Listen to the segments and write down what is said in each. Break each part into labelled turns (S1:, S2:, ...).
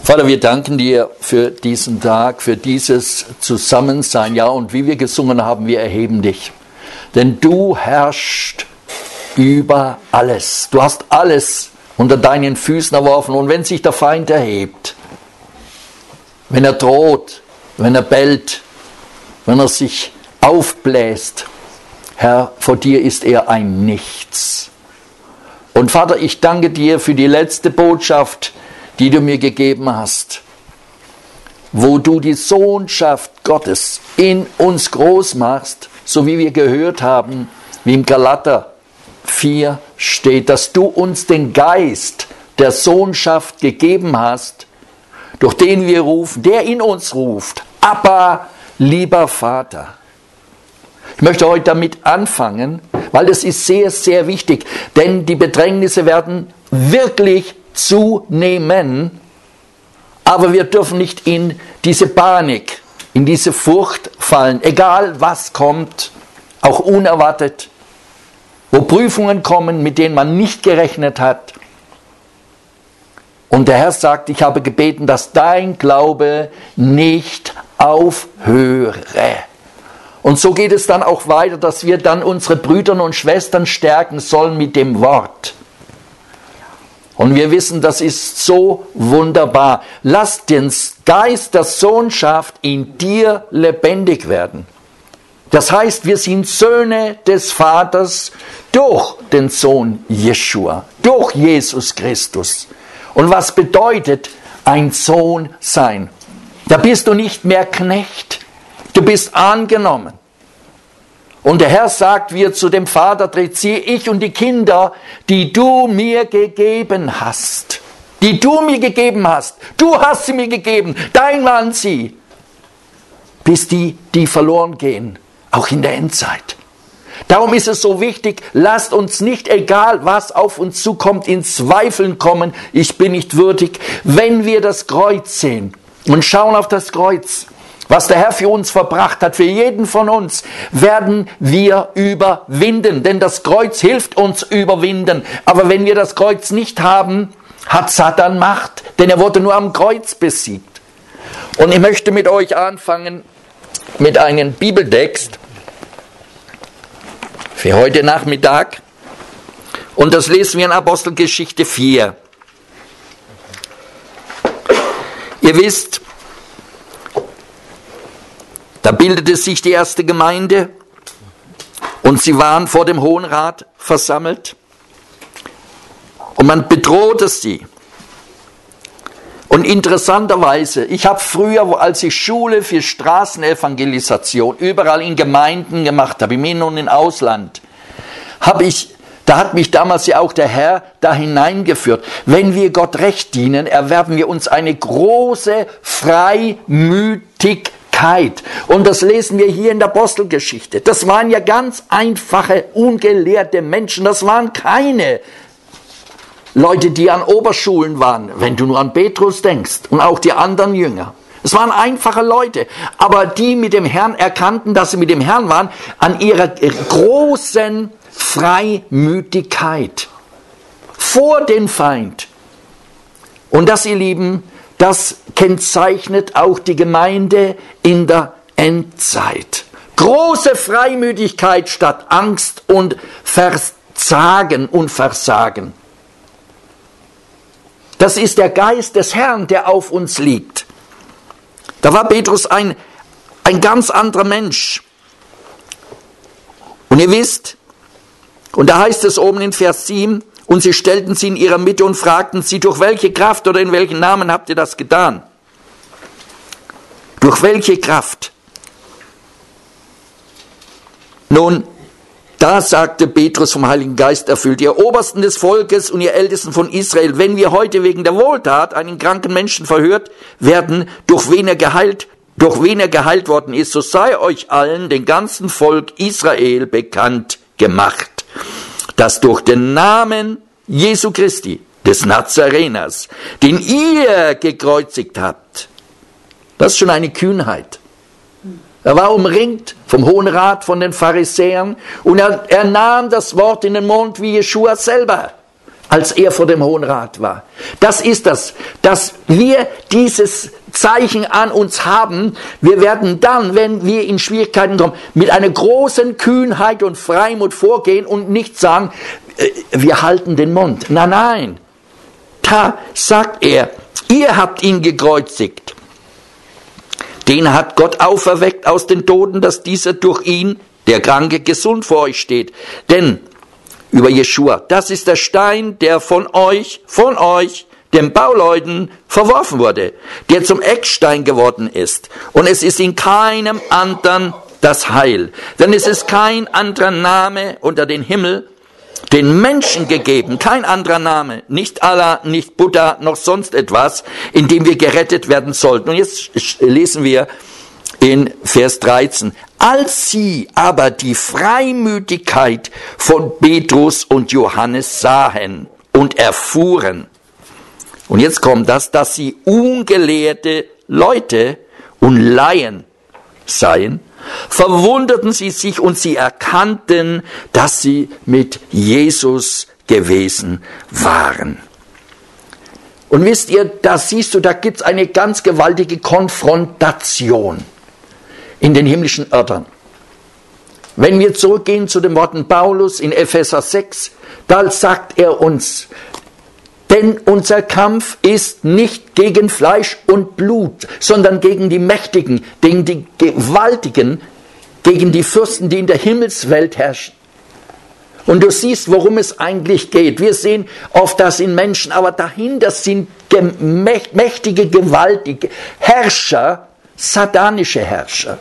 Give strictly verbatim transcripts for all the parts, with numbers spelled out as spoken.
S1: Vater, wir danken dir für diesen Tag, für dieses Zusammensein. Ja, und wie wir gesungen haben, wir erheben dich. Denn du herrschst über alles. Du hast alles unter deinen Füßen erworfen. Und wenn sich der Feind erhebt, wenn er droht, wenn er bellt, wenn er sich aufbläst, Herr, vor dir ist er ein Nichts. Und Vater, ich danke dir für die letzte Botschaft, die du mir gegeben hast, wo du die Sohnschaft Gottes in uns groß machst, so wie wir gehört haben, wie im Galater vier steht, dass du uns den Geist der Sohnschaft gegeben hast, durch den wir rufen, der in uns ruft, Abba, lieber Vater. Ich möchte heute damit anfangen, weil das ist sehr, sehr wichtig, denn die Bedrängnisse werden wirklich zunehmen, aber wir dürfen nicht in diese Panik, in diese Furcht fallen, egal was kommt, auch unerwartet, wo Prüfungen kommen, mit denen man nicht gerechnet hat. Und der Herr sagt, ich habe gebeten, dass dein Glaube nicht aufhöre. Und so geht es dann auch weiter, dass wir dann unsere Brüder und Schwestern stärken sollen mit dem Wort. Und wir wissen, das ist so wunderbar. Lass den Geist der Sohnschaft in dir lebendig werden. Das heißt, wir sind Söhne des Vaters durch den Sohn Jeschua, durch Jesus Christus. Und was bedeutet ein Sohn sein? Da bist du nicht mehr Knecht, du bist angenommen. Und der Herr sagt, wie er zu dem Vater tritt, siehe ich und die Kinder, die du mir gegeben hast. Die du mir gegeben hast. Du hast sie mir gegeben. Dein waren sie. Bis die, die verloren gehen. Auch in der Endzeit. Darum ist es so wichtig, lasst uns nicht, egal was auf uns zukommt, in Zweifeln kommen. Ich bin nicht würdig. Wenn wir das Kreuz sehen und schauen auf das Kreuz, was der Herr für uns verbracht hat, für jeden von uns, werden wir überwinden. Denn das Kreuz hilft uns überwinden. Aber wenn wir das Kreuz nicht haben, hat Satan Macht. Denn er wurde nur am Kreuz besiegt. Und ich möchte mit euch anfangen mit einem Bibeltext für heute Nachmittag. Und das lesen wir in Apostelgeschichte vier. Ihr wisst, da bildete sich die erste Gemeinde und sie waren vor dem Hohen Rat versammelt und man bedrohte sie. Und interessanterweise, ich habe früher, als ich Schule für Straßenevangelisation überall in Gemeinden gemacht habe, im In- und im Ausland, habe ich, da hat mich damals ja auch der Herr da hineingeführt. Wenn wir Gott recht dienen, erwerben wir uns eine große Freimütigkeit. Und das lesen wir hier in der Apostelgeschichte. Das waren ja ganz einfache, ungelehrte Menschen. Das waren keine Leute, die an Oberschulen waren, wenn du nur an Petrus denkst und auch die anderen Jünger. Es waren einfache Leute, aber die mit dem Herrn erkannten, dass sie mit dem Herrn waren, an ihrer großen Freimütigkeit vor dem Feind. Und das, ihr Lieben, das kennzeichnet auch die Gemeinde in der Endzeit. Große Freimütigkeit statt Angst und Verzagen und Versagen. Das ist der Geist des Herrn, der auf uns liegt. Da war Petrus ein, ein ganz anderer Mensch. Und ihr wisst, und da heißt es oben in Vers sieben, und sie stellten sie in ihrer Mitte und fragten sie, durch welche Kraft oder in welchen Namen habt ihr das getan? Durch welche Kraft? Nun, da sagte Petrus vom Heiligen Geist erfüllt, ihr Obersten des Volkes und ihr Ältesten von Israel, wenn wir heute wegen der Wohltat einen kranken Menschen verhört werden, durch wen er geheilt, durch wen er geheilt worden ist, so sei euch allen, den ganzen Volk Israel, bekannt gemacht, dass durch den Namen Jesu Christi, des Nazareners, den ihr gekreuzigt habt, das ist schon eine Kühnheit. Er war umringt vom Hohen Rat, von den Pharisäern, und er, er nahm das Wort in den Mund wie Jeschua selber. als er vor dem Hohen Rat war. Das ist das, dass wir dieses Zeichen an uns haben. Wir werden dann, wenn wir in Schwierigkeiten kommen, mit einer großen Kühnheit und Freimut vorgehen und nicht sagen, äh, wir halten den Mund. Nein, nein. Da sagt er, ihr habt ihn gekreuzigt. Den hat Gott auferweckt aus den Toten, dass dieser durch ihn, der Kranke, gesund vor euch steht. Denn über Jeschua, das ist der Stein, der von euch, von euch, den Bauleuten verworfen wurde, der zum Eckstein geworden ist. Und es ist in keinem anderen das Heil. Denn es ist kein anderer Name unter den Himmel den Menschen gegeben, kein anderer Name, nicht Allah, nicht Buddha, noch sonst etwas, in dem wir gerettet werden sollten. Und jetzt lesen wir in Vers dreizehn. Als sie aber die Freimütigkeit von Petrus und Johannes sahen und erfuhren, und jetzt kommt das, dass sie ungelehrte Leute und Laien seien, verwunderten sie sich und sie erkannten, dass sie mit Jesus gewesen waren. Und wisst ihr, da siehst du, da gibt es eine ganz gewaltige Konfrontation in den himmlischen Örtern. Wenn wir zurückgehen zu den Worten Paulus in Epheser sechs, da sagt er uns, denn unser Kampf ist nicht gegen Fleisch und Blut, sondern gegen die Mächtigen, gegen die Gewaltigen, gegen die Fürsten, die in der Himmelswelt herrschen. Und du siehst, worum es eigentlich geht. Wir sehen oft das in Menschen, aber dahinter sind mächtige, gewaltige Herrscher, satanische Herrscher.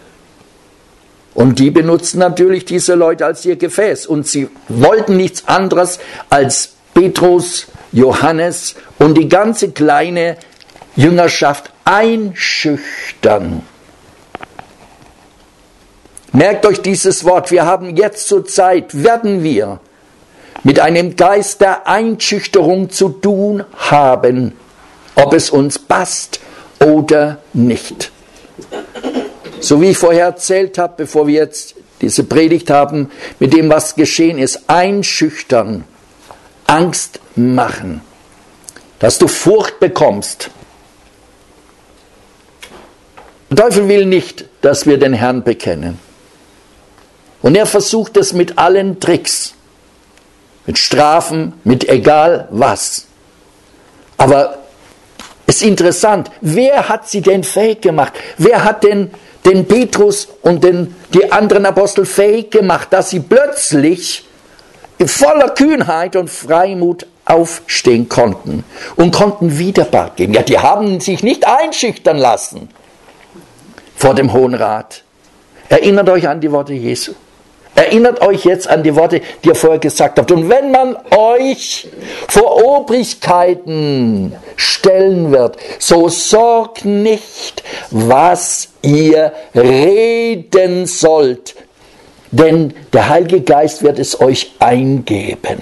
S1: Und die benutzen natürlich diese Leute als ihr Gefäß. Und sie wollten nichts anderes als Petrus, Johannes und die ganze kleine Jüngerschaft einschüchtern. Merkt euch dieses Wort, wir haben jetzt zur Zeit, werden wir mit einem Geist der Einschüchterung zu tun haben, ob es uns passt oder nicht. So wie ich vorher erzählt habe, bevor wir jetzt diese Predigt haben, mit dem, was geschehen ist, einschüchtern, Angst machen, dass du Furcht bekommst. Der Teufel will nicht, dass wir den Herrn bekennen. Und er versucht es mit allen Tricks, mit Strafen, mit egal was. Aber es ist interessant, wer hat sie denn fähig gemacht? Wer hat denn den Petrus und den, die anderen Apostel fähig gemacht, dass sie plötzlich in voller Kühnheit und Freimut aufstehen konnten und konnten Widerpart geben? Ja, die haben sich nicht einschüchtern lassen vor dem Hohen Rat. Erinnert euch an die Worte Jesu. Erinnert euch jetzt an die Worte, die ihr vorher gesagt habt. Und wenn man euch vor Obrigkeiten stellen wird, so sorgt nicht, was ihr reden sollt, denn der Heilige Geist wird es euch eingeben.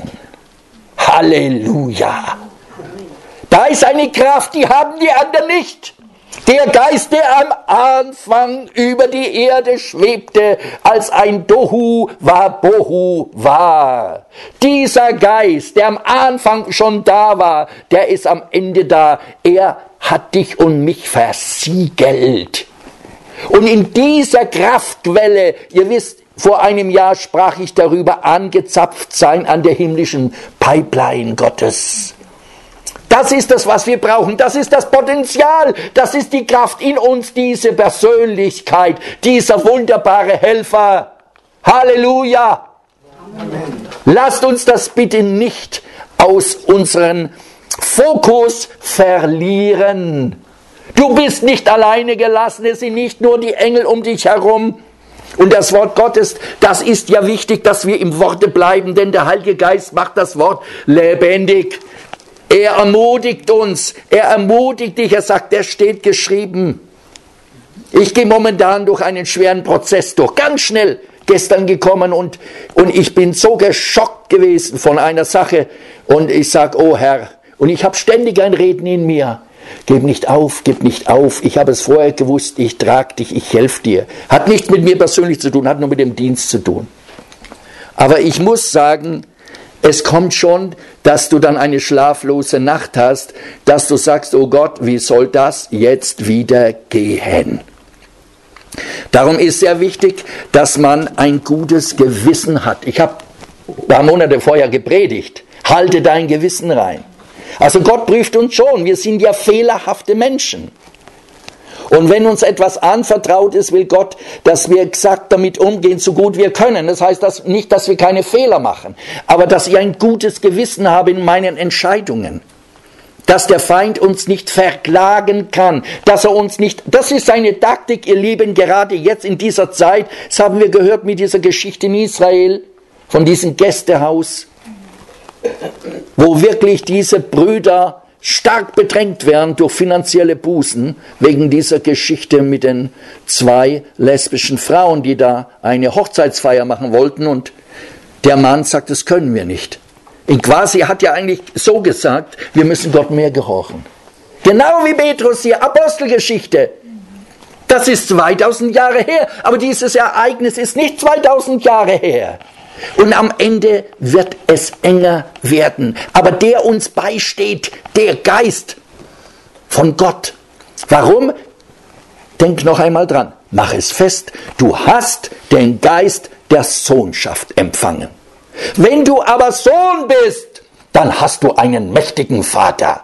S1: Halleluja! Da ist eine Kraft, die haben die anderen nicht. Der Geist, der am Anfang über die Erde schwebte, als ein Dohu war Bohu war. Dieser Geist, der am Anfang schon da war, der ist am Ende da. Er hat dich und mich versiegelt. Und in dieser Kraftquelle, ihr wisst, vor einem Jahr sprach ich darüber, angezapft sein an der himmlischen Pipeline Gottes. Das ist das, was wir brauchen. Das ist das Potenzial. Das ist die Kraft in uns, diese Persönlichkeit, dieser wunderbare Helfer. Halleluja! Amen. Lasst uns das bitte nicht aus unserem Fokus verlieren. Du bist nicht alleine gelassen. Es sind nicht nur die Engel um dich herum. Und das Wort Gottes, das ist ja wichtig, dass wir im Worte bleiben, denn der Heilige Geist macht das Wort lebendig. Er ermutigt uns, er ermutigt dich, er sagt, der steht geschrieben. Ich gehe momentan durch einen schweren Prozess durch, ganz schnell gestern gekommen und, und ich bin so geschockt gewesen von einer Sache und ich sage, oh Herr, und ich habe ständig ein Reden in mir. Gib nicht auf, gib nicht auf, ich habe es vorher gewusst, ich trage dich, ich helfe dir. Hat nichts mit mir persönlich zu tun, hat nur mit dem Dienst zu tun. Aber ich muss sagen, es kommt schon, dass du dann eine schlaflose Nacht hast, dass du sagst, oh Gott, wie soll das jetzt wieder gehen? Darum ist sehr wichtig, dass man ein gutes Gewissen hat. Ich habe ein paar Monate vorher gepredigt, halte dein Gewissen rein. Also Gott prüft uns schon, wir sind ja fehlerhafte Menschen. Und wenn uns etwas anvertraut ist, will Gott, dass wir exakt damit umgehen, so gut wir können. Das heißt dass nicht, dass wir keine Fehler machen, aber dass ich ein gutes Gewissen habe in meinen Entscheidungen. Dass der Feind uns nicht verklagen kann, dass er uns nicht, das ist seine Taktik, ihr Lieben, gerade jetzt in dieser Zeit, das haben wir gehört mit dieser Geschichte in Israel, von diesem Gästehaus, wo wirklich diese Brüder stark bedrängt werden durch finanzielle Bußen, wegen dieser Geschichte mit den zwei lesbischen Frauen, die da eine Hochzeitsfeier machen wollten, und der Mann sagt, das können wir nicht. Und quasi hat ja eigentlich so gesagt, wir müssen Gott mehr gehorchen. Genau wie Petrus hier, Apostelgeschichte. Das ist zweitausend Jahre her, aber dieses Ereignis ist nicht zweitausend Jahre her. Und am Ende wird es enger werden. Aber der uns beisteht, der Geist von Gott. Warum? Denk noch einmal dran. Mach es fest. Du hast den Geist der Sohnschaft empfangen. Wenn du aber Sohn bist, dann hast du einen mächtigen Vater.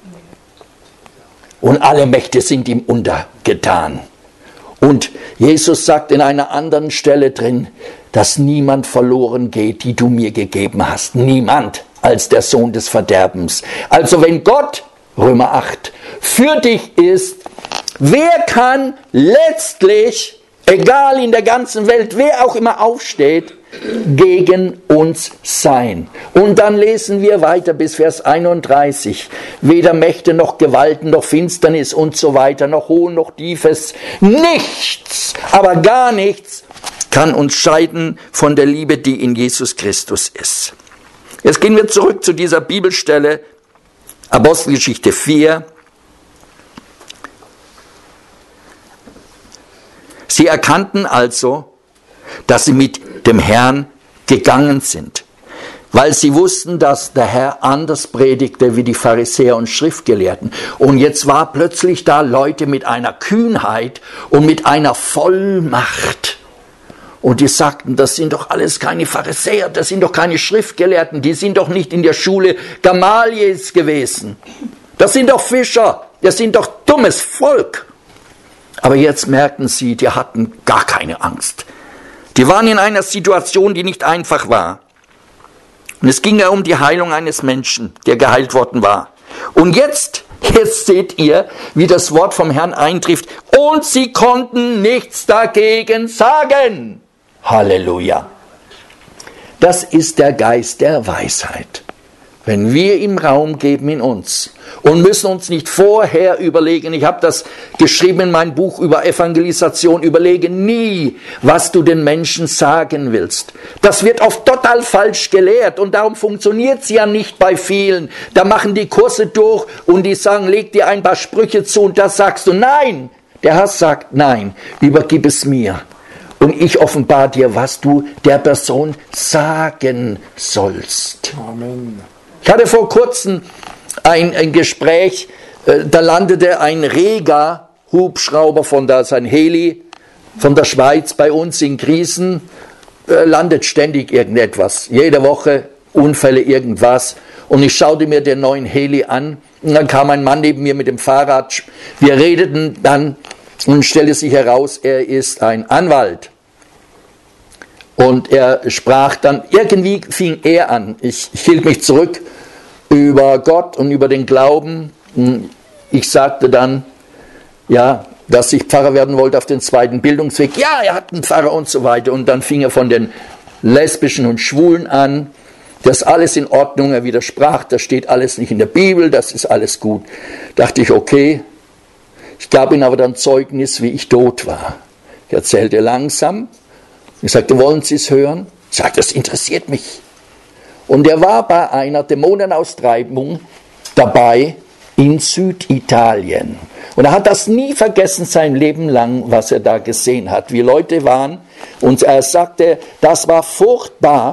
S1: Und alle Mächte sind ihm untergetan. Und Jesus sagt in einer anderen Stelle drin, dass niemand verloren geht, die du mir gegeben hast. Niemand als der Sohn des Verderbens. Also wenn Gott, Römer acht, für dich ist, wer kann letztlich, egal in der ganzen Welt, wer auch immer aufsteht, gegen uns sein? Und dann lesen wir weiter bis Vers einunddreißig. Weder Mächte noch Gewalten noch Finsternis und so weiter, noch Hohen noch Tiefes, nichts, aber gar nichts kann uns scheiden von der Liebe, die in Jesus Christus ist. Jetzt gehen wir zurück zu dieser Bibelstelle, Apostelgeschichte vier. Sie erkannten also, dass sie mit dem Herrn gegangen sind, weil sie wussten, dass der Herr anders predigte wie die Pharisäer und Schriftgelehrten. Und jetzt war plötzlich da Leute mit einer Kühnheit und mit einer Vollmacht. Und die sagten, das sind doch alles keine Pharisäer, das sind doch keine Schriftgelehrten, die sind doch nicht in der Schule Gamaliels gewesen. Das sind doch Fischer, das sind doch dummes Volk. Aber jetzt merken sie, die hatten gar keine Angst. Die waren in einer Situation, die nicht einfach war. Und es ging ja um die Heilung eines Menschen, der geheilt worden war. Und jetzt, jetzt seht ihr, wie das Wort vom Herrn eintrifft. Und sie konnten nichts dagegen sagen. Halleluja. Das ist der Geist der Weisheit. Wenn wir ihm Raum geben in uns und müssen uns nicht vorher überlegen, ich habe das geschrieben in meinem Buch über Evangelisation, überlege nie, was du den Menschen sagen willst. Das wird oft total falsch gelehrt und darum funktioniert es ja nicht bei vielen. Da machen die Kurse durch und die sagen, leg dir ein paar Sprüche zu und das sagst du. Nein, der Herr sagt, nein, übergib es mir. Und ich offenbare dir, was du der Person sagen sollst.
S2: Amen.
S1: Ich hatte vor kurzem ein, ein Gespräch, äh, da landete ein Rega-Hubschrauber von da, sein Heli von der Schweiz bei uns in Krisen, äh, landet ständig irgendetwas. Jede Woche Unfälle, irgendwas. Und ich schaute mir den neuen Heli an und dann kam ein Mann neben mir mit dem Fahrrad. Wir redeten dann und stellte sich heraus, er ist ein Anwalt. Und er sprach dann, irgendwie fing er an, ich, ich hielt mich zurück über Gott und über den Glauben. Ich sagte dann, ja, dass ich Pfarrer werden wollte auf den zweiten Bildungsweg. Ja, er hat einen Pfarrer und so weiter. Und dann fing er von den Lesbischen und Schwulen an. Das ist alles in Ordnung, er widersprach, das steht alles nicht in der Bibel, das ist alles gut. Dachte ich, okay. Ich gab ihm aber dann Zeugnis, wie ich tot war. Ich erzählte langsam. Ich sagte, wollen Sie es hören? Ich sagte, das interessiert mich. Und er war bei einer Dämonenaustreibung dabei in Süditalien. Und er hat das nie vergessen, sein Leben lang, was er da gesehen hat, wie Leute waren. Und er sagte, das war furchtbar.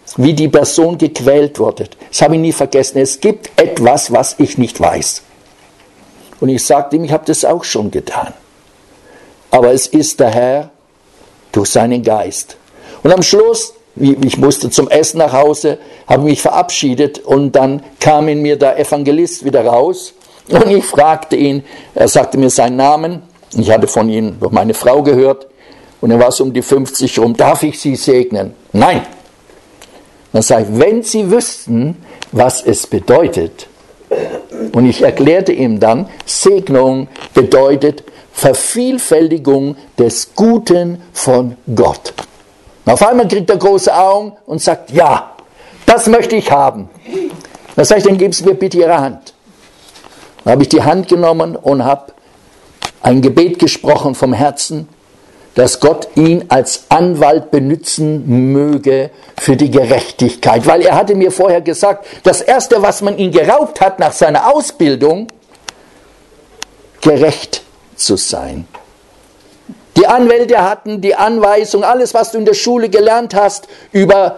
S1: wie die Person gequält wurde. Das habe ich nie vergessen. Es gibt etwas, was ich nicht weiß. Und ich sagte ihm, ich habe das auch schon getan. Aber es ist der Herr durch seinen Geist. Und am Schluss, ich musste zum Essen nach Hause, habe mich verabschiedet und dann kam in mir der Evangelist wieder raus und ich fragte ihn, er sagte mir seinen Namen, ich hatte von ihm durch meine Frau gehört und er war so um die fünfzig rum, darf ich Sie segnen? Nein. Dann sage ich, wenn Sie wüssten, was es bedeutet. Und ich erklärte ihm dann, Segnung bedeutet Vervielfältigung des Guten von Gott. Und auf einmal kriegt er große Augen und sagt, ja, das möchte ich haben. Dann sage ich, dann geben Sie mir bitte Ihre Hand. Dann habe ich die Hand genommen und habe ein Gebet gesprochen vom Herzen, dass Gott ihn als Anwalt benutzen möge für die Gerechtigkeit. Weil er hatte mir vorher gesagt, das Erste, was man ihn geraubt hat nach seiner Ausbildung, gerecht zu sein. Die Anwälte hatten die Anweisung, alles, was du in der Schule gelernt hast, über,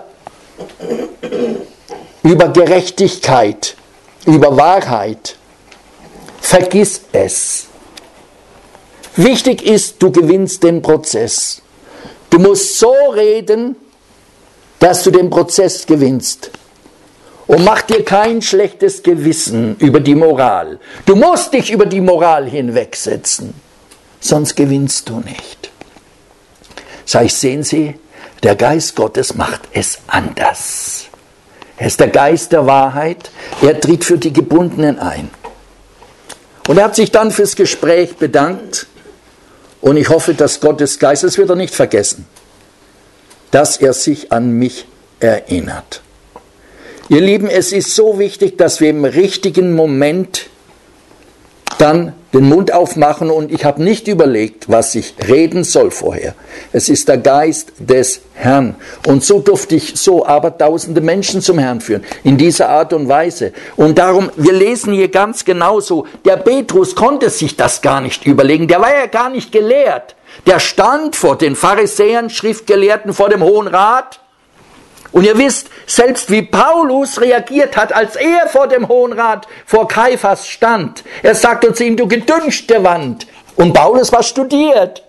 S1: über Gerechtigkeit, über Wahrheit. Vergiss es. Wichtig ist, du gewinnst den Prozess. Du musst so reden, dass du den Prozess gewinnst. Und mach dir kein schlechtes Gewissen über die Moral. Du musst dich über die Moral hinwegsetzen, sonst gewinnst du nicht. Sag ich, sehen Sie, der Geist Gottes macht es anders. Er ist der Geist der Wahrheit, er tritt für die Gebundenen ein. Und er hat sich dann fürs Gespräch bedankt. Und ich hoffe, dass Gottes Geist, das wird er nicht vergessen, dass er sich an mich erinnert. Ihr Lieben, es ist so wichtig, dass wir im richtigen Moment dann den Mund aufmachen und ich habe nicht überlegt, was ich reden soll vorher. Es ist der Geist des Herrn. Und so durfte ich so aber tausende Menschen zum Herrn führen, in dieser Art und Weise. Und darum, wir lesen hier ganz genauso, der Petrus konnte sich das gar nicht überlegen, der war ja gar nicht gelehrt. Der stand vor den Pharisäern, Schriftgelehrten, vor dem Hohen Rat. Und ihr wisst, selbst wie Paulus reagiert hat, als er vor dem Hohen Rat, vor Kaiphas stand. Er sagte zu ihm, du gedünschte Wand. Und Paulus war studiert.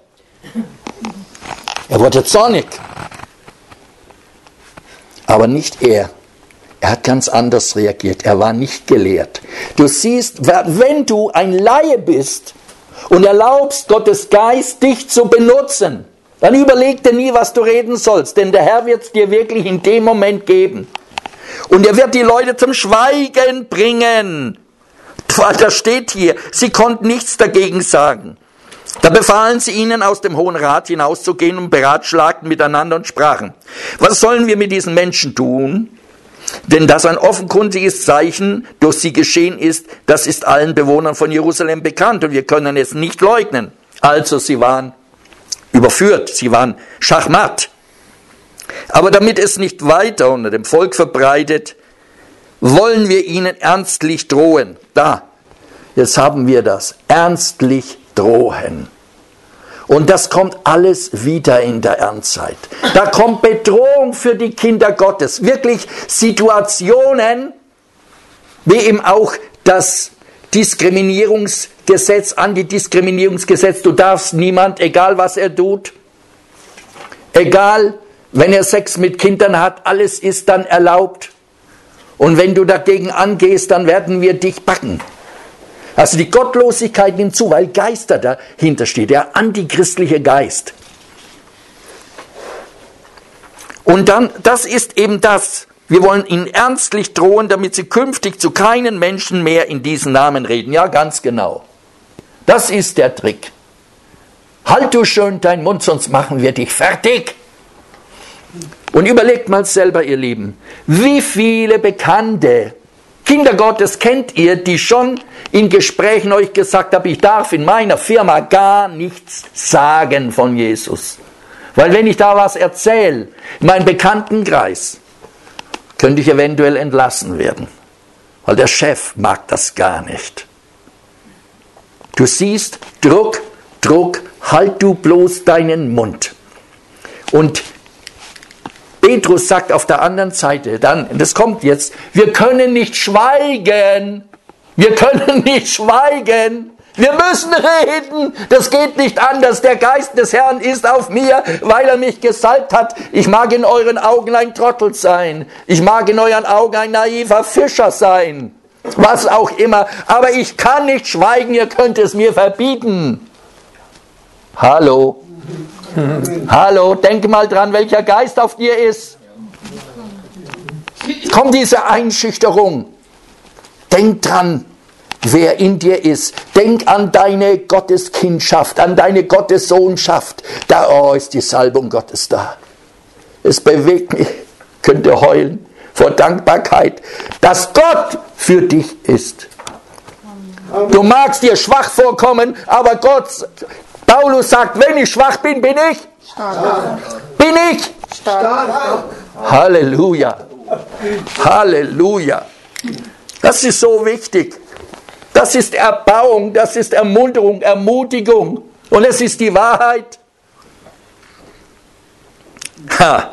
S1: Er wurde zornig. Aber nicht er. Er hat ganz anders reagiert. Er war nicht gelehrt. Du siehst, wenn du ein Laie bist und erlaubst Gottes Geist, dich zu benutzen, dann überleg dir nie, was du reden sollst, denn der Herr wird es dir wirklich in dem Moment geben. Und er wird die Leute zum Schweigen bringen. Das steht hier, sie konnten nichts dagegen sagen. Da befahlen sie ihnen, aus dem Hohen Rat hinauszugehen und beratschlagten miteinander und sprachen, was sollen wir mit diesen Menschen tun? Denn dass ein offenkundiges Zeichen durch sie geschehen ist, das ist allen Bewohnern von Jerusalem bekannt und wir können es nicht leugnen. Also sie waren überführt, sie waren schachmatt. Aber damit es nicht weiter unter dem Volk verbreitet, wollen wir ihnen ernstlich drohen. Da, jetzt haben wir das, ernstlich drohen. Und das kommt alles wieder in der Ernstzeit. Da kommt Bedrohung für die Kinder Gottes. Wirklich Situationen, wie eben auch das Diskriminierungsgesetz, Antidiskriminierungsgesetz, du darfst niemand, egal was er tut, egal, wenn er Sex mit Kindern hat, alles ist dann erlaubt. Und wenn du dagegen angehst, dann werden wir dich packen. Also die Gottlosigkeit nimmt zu, weil Geister dahinter steht, der antichristliche Geist. Und dann, das ist eben das. Wir wollen ihnen ernstlich drohen, damit sie künftig zu keinen Menschen mehr in diesen Namen reden. Ja, ganz genau. Das ist der Trick. Halt du schön deinen Mund, sonst machen wir dich fertig. Und überlegt mal selber, ihr Lieben, wie viele Bekannte, Kinder Gottes kennt ihr, die schon in Gesprächen euch gesagt haben, ich darf in meiner Firma gar nichts sagen von Jesus. Weil wenn ich da was erzähle, in meinem Bekanntenkreis, könnte ich eventuell entlassen werden. Weil der Chef mag das gar nicht. Du siehst, Druck, Druck, halt du bloß deinen Mund. Und Petrus sagt auf der anderen Seite, dann, das kommt jetzt, wir können nicht schweigen. Wir können nicht schweigen. Wir müssen reden. Das geht nicht anders. Der Geist des Herrn ist auf mir, weil er mich gesalbt hat. Ich mag in euren Augen ein Trottel sein. Ich mag in euren Augen ein naiver Fischer sein. Was auch immer. Aber ich kann nicht schweigen. Ihr könnt es mir verbieten. Hallo. Hallo. Denk mal dran, welcher Geist auf dir ist. Kommt diese Einschüchterung. Denk dran, wer in dir ist. Denk an deine Gotteskindschaft, an deine Gottessohnschaft. Da oh, ist die Salbung Gottes da. Es bewegt mich, könnte heulen vor Dankbarkeit, dass Gott für dich ist. Du magst dir schwach vorkommen, aber Gott, Paulus sagt, wenn ich schwach bin, bin ich stark. Bin ich stark. Halleluja. Halleluja. Das ist so wichtig. Das ist Erbauung, das ist Ermunterung, Ermutigung. Und es ist die Wahrheit. Ha.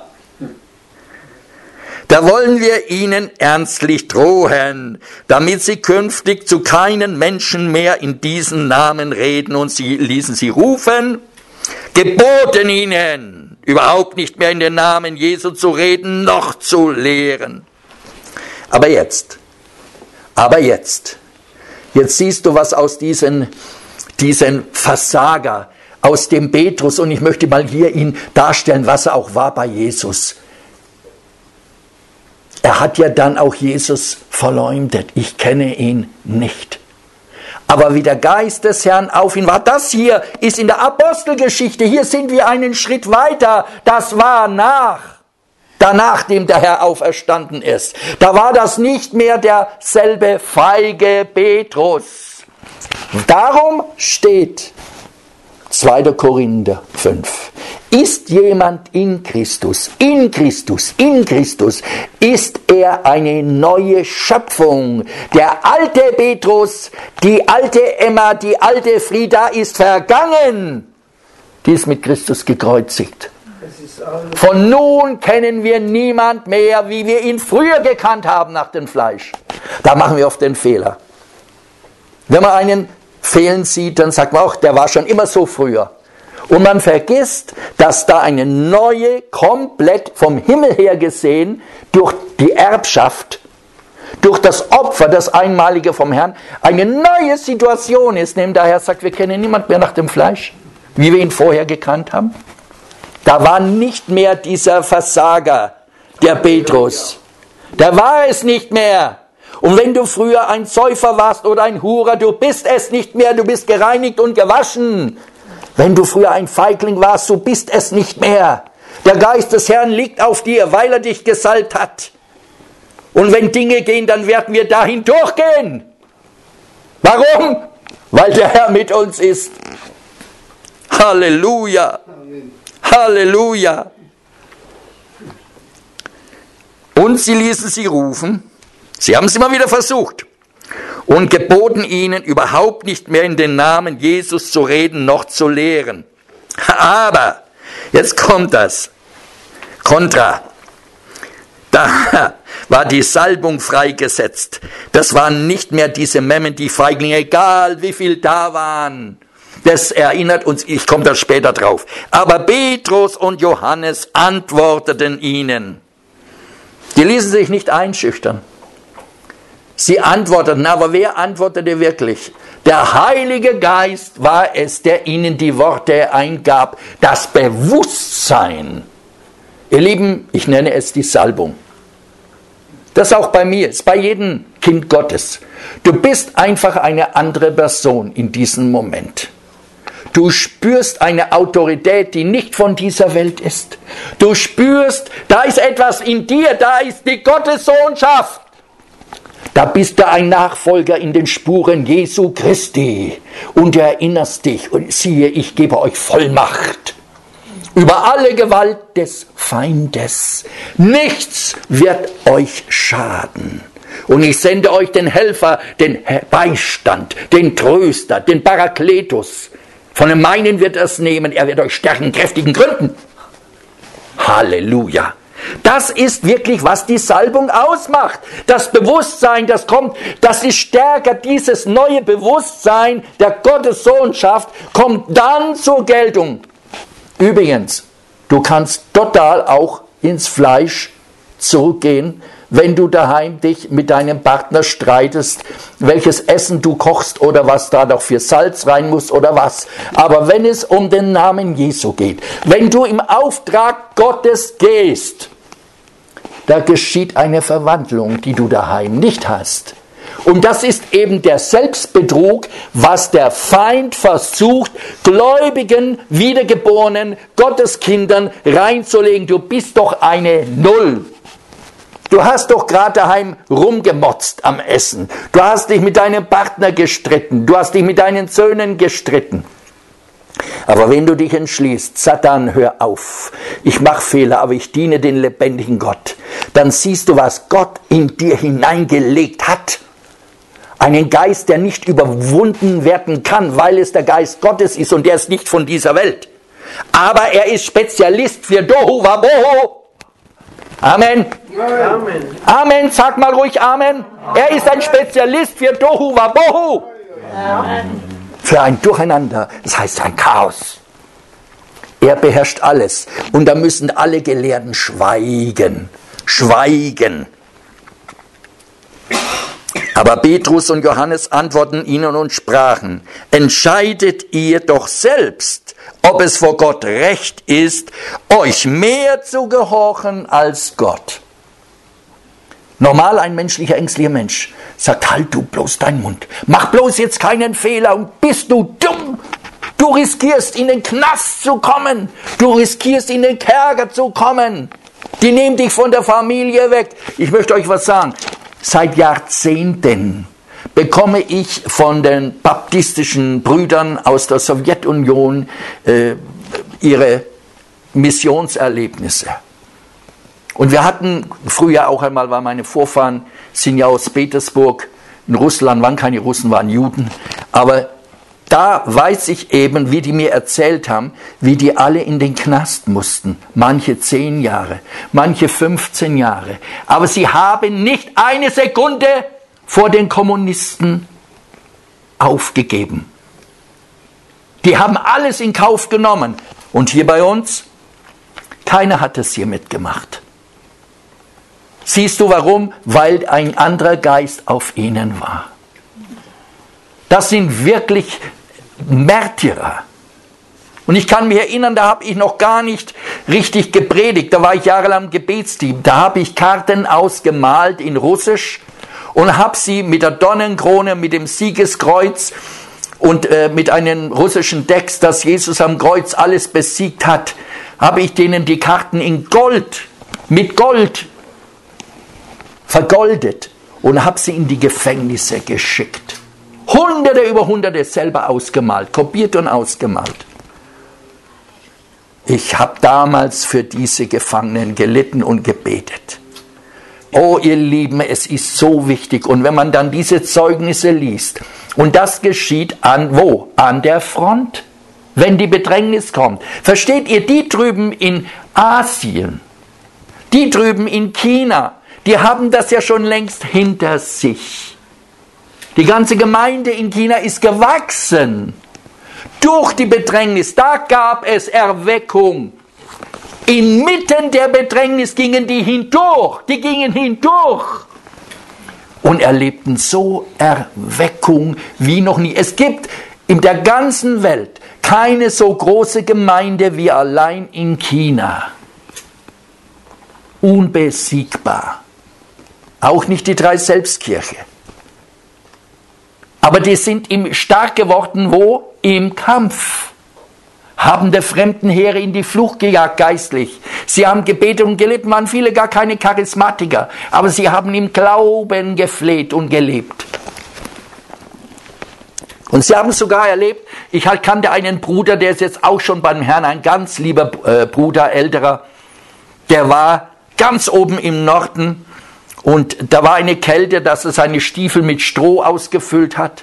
S1: Da wollen wir ihnen ernstlich drohen, damit sie künftig zu keinen Menschen mehr in diesen Namen reden, und sie ließen sie rufen, geboten ihnen, überhaupt nicht mehr in den Namen Jesu zu reden, noch zu lehren. Aber jetzt, aber jetzt, jetzt siehst du was aus diesen, diesen Versager, aus dem Petrus, und ich möchte mal hier ihn darstellen, was er auch war bei Jesus. Er hat ja dann auch Jesus verleumdet. Ich kenne ihn nicht. Aber wie der Geist des Herrn auf ihn war, das hier ist in der Apostelgeschichte. Hier sind wir einen Schritt weiter. Das war nach, danach, dem der Herr auferstanden ist. Da war das nicht mehr derselbe feige Petrus. Darum steht zweiter Korinther fünf. Ist jemand in Christus, in Christus, in Christus, ist er eine neue Schöpfung. Der alte Petrus, die alte Emma, die alte Frieda ist vergangen. Die ist mit Christus gekreuzigt. Von nun kennen wir niemand mehr, wie wir ihn früher gekannt haben nach dem Fleisch. Da machen wir oft den Fehler. Wenn man einen fehlen sieht, dann sagt man auch, der war schon immer so früher. Und man vergisst, dass da eine neue, komplett vom Himmel her gesehen, durch die Erbschaft, durch das Opfer, das Einmalige vom Herrn, eine neue Situation ist, nämlich der Herr sagt, wir kennen niemand mehr nach dem Fleisch, wie wir ihn vorher gekannt haben. Da war nicht mehr dieser Versager, der Petrus. Da war es nicht mehr. Und wenn du früher ein Säufer warst oder ein Hurer, du bist es nicht mehr, du bist gereinigt und gewaschen. Wenn du früher ein Feigling warst, so bist es nicht mehr. Der Geist des Herrn liegt auf dir, weil er dich gesalbt hat. Und wenn Dinge gehen, dann werden wir dahin durchgehen. Warum? Weil der Herr mit uns ist. Halleluja. Amen. Halleluja. Und sie ließen sie rufen. Sie haben es immer wieder versucht. Und geboten ihnen, überhaupt nicht mehr in den Namen Jesus zu reden, noch zu lehren. Aber, jetzt kommt das, Kontra, da war die Salbung freigesetzt. Das waren nicht mehr diese Memmen, die Feiglinge, egal wie viel da waren. Das erinnert uns, ich komme da später drauf. Aber Petrus und Johannes antworteten ihnen. Die ließen sich nicht einschüchtern. Sie antworteten, aber wer antwortete wirklich? Der Heilige Geist war es, der ihnen die Worte eingab, das Bewusstsein. Ihr Lieben, ich nenne es die Salbung. Das auch bei mir, ist bei jedem Kind Gottes. Du bist einfach eine andere Person in diesem Moment. Du spürst eine Autorität, die nicht von dieser Welt ist. Du spürst, da ist etwas in dir, da ist die Gottessohnschaft. Da bist du ein Nachfolger in den Spuren Jesu Christi und du erinnerst dich und siehe, ich gebe euch Vollmacht über alle Gewalt des Feindes. Nichts wird euch schaden. Und ich sende euch den Helfer, den Beistand, den Tröster, den Parakletus. Von dem meinen wird er es nehmen, er wird euch stärken, kräftigen gründen. Halleluja. Das ist wirklich, was die Salbung ausmacht. Das Bewusstsein, das kommt, das ist stärker. Dieses neue Bewusstsein der Gottessohnschaft kommt dann zur Geltung. Übrigens, du kannst total auch ins Fleisch zurückgehen, wenn du daheim dich mit deinem Partner streitest, welches Essen du kochst oder was da noch für Salz rein muss oder was. Aber wenn es um den Namen Jesu geht, wenn du im Auftrag Gottes gehst, da geschieht eine Verwandlung, die du daheim nicht hast. Und das ist eben der Selbstbetrug, was der Feind versucht, gläubigen, wiedergeborenen Gotteskindern reinzulegen. Du bist doch eine Null. Du hast doch gerade daheim rumgemotzt am Essen. Du hast dich mit deinem Partner gestritten. Du hast dich mit deinen Söhnen gestritten. Aber wenn du dich entschließt, Satan, hör auf, ich mache Fehler, aber ich diene den lebendigen Gott, dann siehst du, was Gott in dir hineingelegt hat. Einen Geist, der nicht überwunden werden kann, weil es der Geist Gottes ist und der ist nicht von dieser Welt. Aber er ist Spezialist für Tohu Wabohu. Amen. Amen. Amen. Sag mal ruhig Amen. Er ist ein Spezialist für Tohu Wabohu. Amen. Für ein Durcheinander, das heißt ein Chaos. Er beherrscht alles. Und da müssen alle Gelehrten schweigen. Schweigen. Aber Petrus und Johannes antworten ihnen und sprachen: Entscheidet ihr doch selbst, ob es vor Gott recht ist, euch mehr zu gehorchen als Gott. Normal ein menschlicher, ängstlicher Mensch sagt: Halt du bloß deinen Mund, mach bloß jetzt keinen Fehler und bist du dumm. Du riskierst in den Knast zu kommen, du riskierst in den Kerker zu kommen. Die nehmen dich von der Familie weg. Ich möchte euch was sagen. Seit Jahrzehnten bekomme ich von den baptistischen Brüdern aus der Sowjetunion äh, ihre Missionserlebnisse. Und wir hatten früher auch einmal, weil meine Vorfahren sind ja aus Petersburg, in Russland waren keine Russen, waren Juden, aber da weiß ich eben, wie die mir erzählt haben, wie die alle in den Knast mussten. Manche zehn Jahre, manche fünfzehn Jahre. Aber sie haben nicht eine Sekunde vor den Kommunisten aufgegeben. Die haben alles in Kauf genommen. Und hier bei uns, keiner hat es hier mitgemacht. Siehst du warum? Weil ein anderer Geist auf ihnen war. Das sind wirklich Märtyrer. Und ich kann mich erinnern, da habe ich noch gar nicht richtig gepredigt. Da war ich jahrelang im Gebetsteam. Da habe ich Karten ausgemalt in Russisch und habe sie mit der Dornenkrone, mit dem Siegeskreuz und äh, mit einem russischen Text, dass Jesus am Kreuz alles besiegt hat, habe ich denen die Karten in Gold, mit Gold vergoldet und habe sie in die Gefängnisse geschickt. Hunderte über Hunderte selber ausgemalt, kopiert und ausgemalt. Ich habe damals für diese Gefangenen gelitten und gebetet. Oh, ihr Lieben, es ist so wichtig. Und wenn man dann diese Zeugnisse liest, und das geschieht an wo? An der Front, wenn die Bedrängnis kommt. Versteht ihr, die drüben in Asien, die drüben in China, die haben das ja schon längst hinter sich. Die ganze Gemeinde in China ist gewachsen durch die Bedrängnis. Da gab es Erweckung. Inmitten der Bedrängnis gingen die hindurch. Die gingen hindurch und erlebten so Erweckung wie noch nie. Es gibt in der ganzen Welt keine so große Gemeinde wie allein in China. Unbesiegbar. Auch nicht die Drei-Selbstkirche. Aber die sind im stark geworden, wo? Im Kampf. Haben der fremden Heere in die Flucht gejagt, geistlich. Sie haben gebetet und gelitten, waren viele gar keine Charismatiker. Aber sie haben im Glauben gefleht und gelebt. Und sie haben sogar erlebt, ich kannte einen Bruder, der ist jetzt auch schon beim Herrn, ein ganz lieber äh, Bruder, älterer, der war ganz oben im Norden. Und da war eine Kälte, dass er seine Stiefel mit Stroh ausgefüllt hat.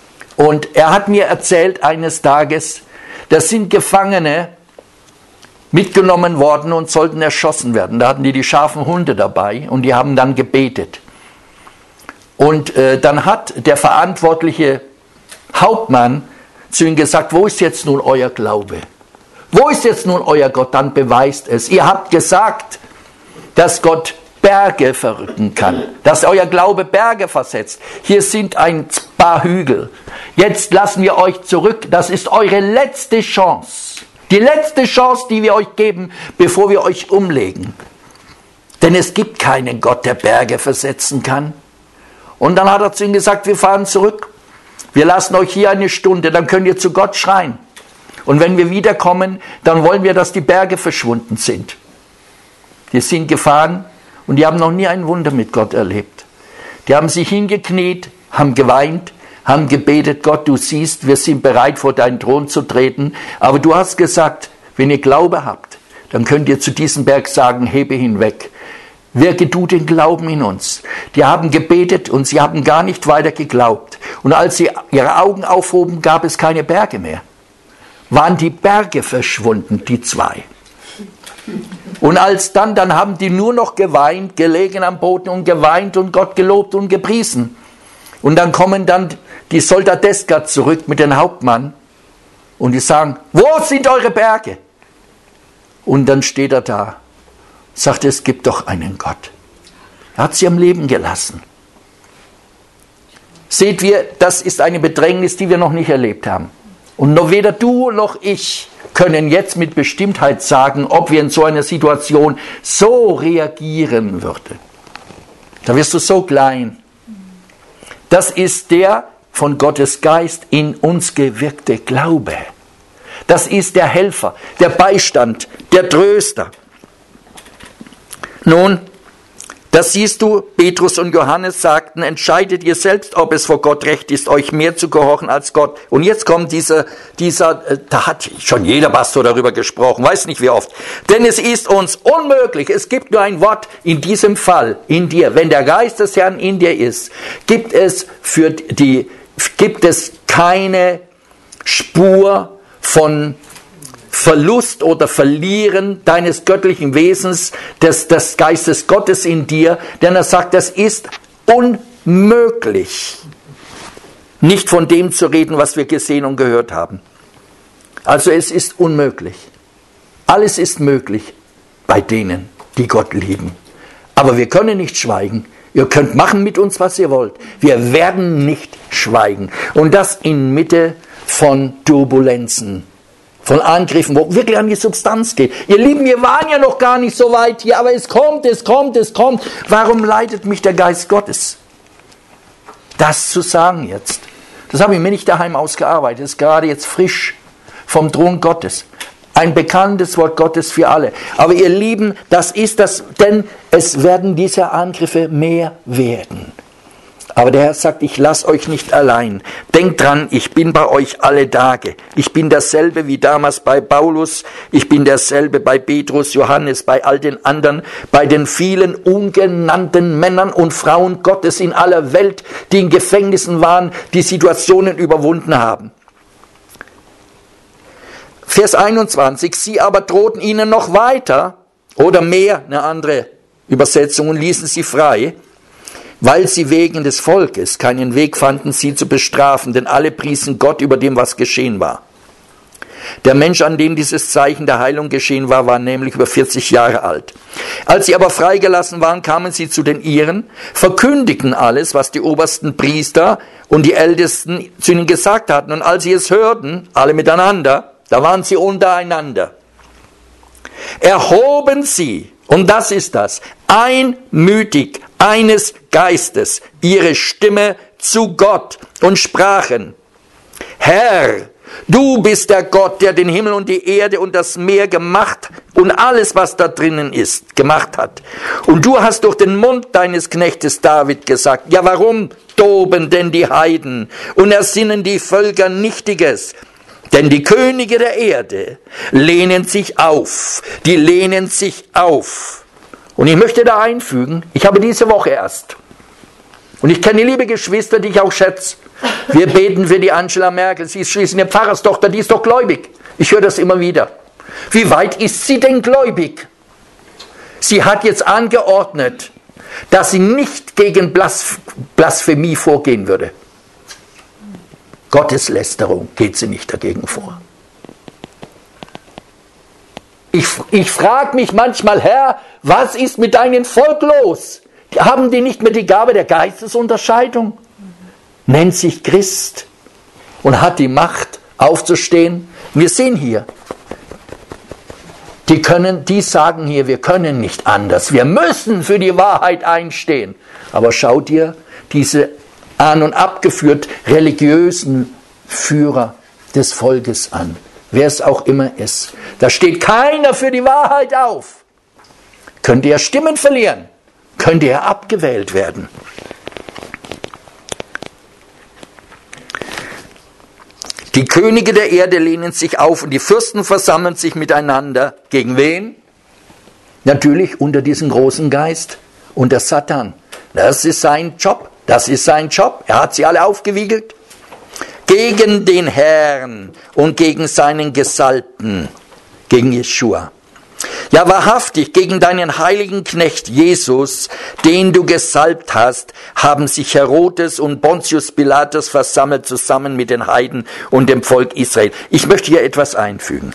S1: Und er hat mir erzählt eines Tages, das sind Gefangene, mitgenommen worden und sollten erschossen werden. Da hatten die die scharfen Hunde dabei und die haben dann gebetet. Und äh, dann hat der verantwortliche Hauptmann zu ihnen gesagt, wo ist jetzt nun euer Glaube? Wo ist jetzt nun euer Gott? Dann beweist es. Ihr habt gesagt, dass Gott Berge verrücken kann, dass euer Glaube Berge versetzt. Hier sind ein paar Hügel. Jetzt lassen wir euch zurück. Das ist eure letzte Chance. Die letzte Chance, die wir euch geben, bevor wir euch umlegen. Denn es gibt keinen Gott, der Berge versetzen kann. Und dann hat er zu ihnen gesagt, wir fahren zurück. Wir lassen euch hier eine Stunde, dann könnt ihr zu Gott schreien. Und wenn wir wiederkommen, dann wollen wir, dass die Berge verschwunden sind. Die sind gefahren und die haben noch nie ein Wunder mit Gott erlebt. Die haben sich hingekniet, haben geweint, haben gebetet, Gott, du siehst, wir sind bereit, vor deinen Thron zu treten. Aber du hast gesagt, wenn ihr Glaube habt, dann könnt ihr zu diesem Berg sagen, hebe hinweg. Wirke du den Glauben in uns. Die haben gebetet und sie haben gar nicht weiter geglaubt. Und als sie ihre Augen aufhoben, gab es keine Berge mehr. Waren die Berge verschwunden, die zwei. Und als dann, dann haben die nur noch geweint, gelegen am Boden und geweint und Gott gelobt und gepriesen. Und dann kommen dann die Soldateska zurück mit dem Hauptmann und die sagen, wo sind eure Berge? Und dann steht er da, sagt, es gibt doch einen Gott. Er hat sie am Leben gelassen. Seht wir, das ist eine Bedrängnis, die wir noch nicht erlebt haben. Und noch weder du noch ich können jetzt mit Bestimmtheit sagen, ob wir in so einer Situation so reagieren würden. Da wirst du so klein. Das ist der von Gottes Geist in uns gewirkte Glaube. Das ist der Helfer, der Beistand, der Tröster. Nun, das siehst du, Petrus und Johannes sagten, entscheidet ihr selbst, ob es vor Gott recht ist, euch mehr zu gehorchen als Gott. Und jetzt kommt dieser, dieser, da hat schon jeder Pastor darüber gesprochen, weiß nicht wie oft. Denn es ist uns unmöglich, es gibt nur ein Wort in diesem Fall, in dir. Wenn der Geist des Herrn in dir ist, gibt es für die, gibt es keine Spur von Verlust oder Verlieren deines göttlichen Wesens, des, des Geistes Gottes in dir, denn er sagt, es ist unmöglich, nicht von dem zu reden, was wir gesehen und gehört haben. Also es ist unmöglich. Alles ist möglich bei denen, die Gott lieben. Aber wir können nicht schweigen. Ihr könnt machen mit uns, was ihr wollt. Wir werden nicht schweigen. Und das inmitten von Turbulenzen. Von Angriffen, wo wirklich an die Substanz geht. Ihr Lieben, wir waren ja noch gar nicht so weit hier, aber es kommt, es kommt, es kommt. Warum leitet mich der Geist Gottes? Das zu sagen jetzt. Das habe ich mir nicht daheim ausgearbeitet. Das ist gerade jetzt frisch vom Thron Gottes. Ein bekanntes Wort Gottes für alle. Aber ihr Lieben, das ist das, denn es werden diese Angriffe mehr werden. Aber der Herr sagt, ich lasse euch nicht allein. Denkt dran, ich bin bei euch alle Tage. Ich bin dasselbe wie damals bei Paulus. Ich bin derselbe bei Petrus, Johannes, bei all den anderen, bei den vielen ungenannten Männern und Frauen Gottes in aller Welt, die in Gefängnissen waren, die Situationen überwunden haben. Vers einundzwanzig, sie aber drohten ihnen noch weiter oder mehr, eine andere Übersetzung, und ließen sie frei, weil sie wegen des Volkes keinen Weg fanden, sie zu bestrafen, denn alle priesen Gott über dem, was geschehen war. Der Mensch, an dem dieses Zeichen der Heilung geschehen war, war nämlich über vierzig Jahre alt. Als sie aber freigelassen waren, kamen sie zu den Iren, verkündigten alles, was die obersten Priester und die Ältesten zu ihnen gesagt hatten. Und als sie es hörten, alle miteinander, da waren sie untereinander, erhoben sie, und das ist das, einmütig, eines Geistes, ihre Stimme zu Gott und sprachen, Herr, du bist der Gott, der den Himmel und die Erde und das Meer gemacht und alles, was da drinnen ist, gemacht hat. Und du hast durch den Mund deines Knechtes David gesagt, ja, warum toben denn die Heiden und ersinnen die Völker Nichtiges? Denn die Könige der Erde lehnen sich auf, die lehnen sich auf. Und ich möchte da einfügen, ich habe diese Woche erst, und ich kenne liebe Geschwister, die ich auch schätze, wir beten für die Angela Merkel, sie ist schließlich eine Pfarrerstochter, die ist doch gläubig. Ich höre das immer wieder. Wie weit ist sie denn gläubig? Sie hat jetzt angeordnet, dass sie nicht gegen Blasphemie vorgehen würde. Gotteslästerung geht sie nicht dagegen vor. Ich, ich frage mich manchmal, Herr, was ist mit deinem Volk los? Haben die nicht mehr die Gabe der Geistesunterscheidung? Nennt sich Christ und hat die Macht aufzustehen. Wir sehen hier, die, können, die sagen hier, wir können nicht anders. Wir müssen für die Wahrheit einstehen. Aber schau dir diese an- und abgeführt religiösen Führer des Volkes an. Wer es auch immer ist. Da steht keiner für die Wahrheit auf. Könnte er Stimmen verlieren? Könnte er abgewählt werden? Die Könige der Erde lehnen sich auf und die Fürsten versammeln sich miteinander. Gegen wen? Natürlich unter diesen großen Geist, unter Satan. Das ist sein Job. Das ist sein Job. Er hat sie alle aufgewiegelt. Gegen den Herrn und gegen seinen Gesalbten, gegen Jeschua. Ja, wahrhaftig, gegen deinen heiligen Knecht Jesus, den du gesalbt hast, haben sich Herodes und Pontius Pilatus versammelt, zusammen mit den Heiden und dem Volk Israel. Ich möchte hier etwas einfügen.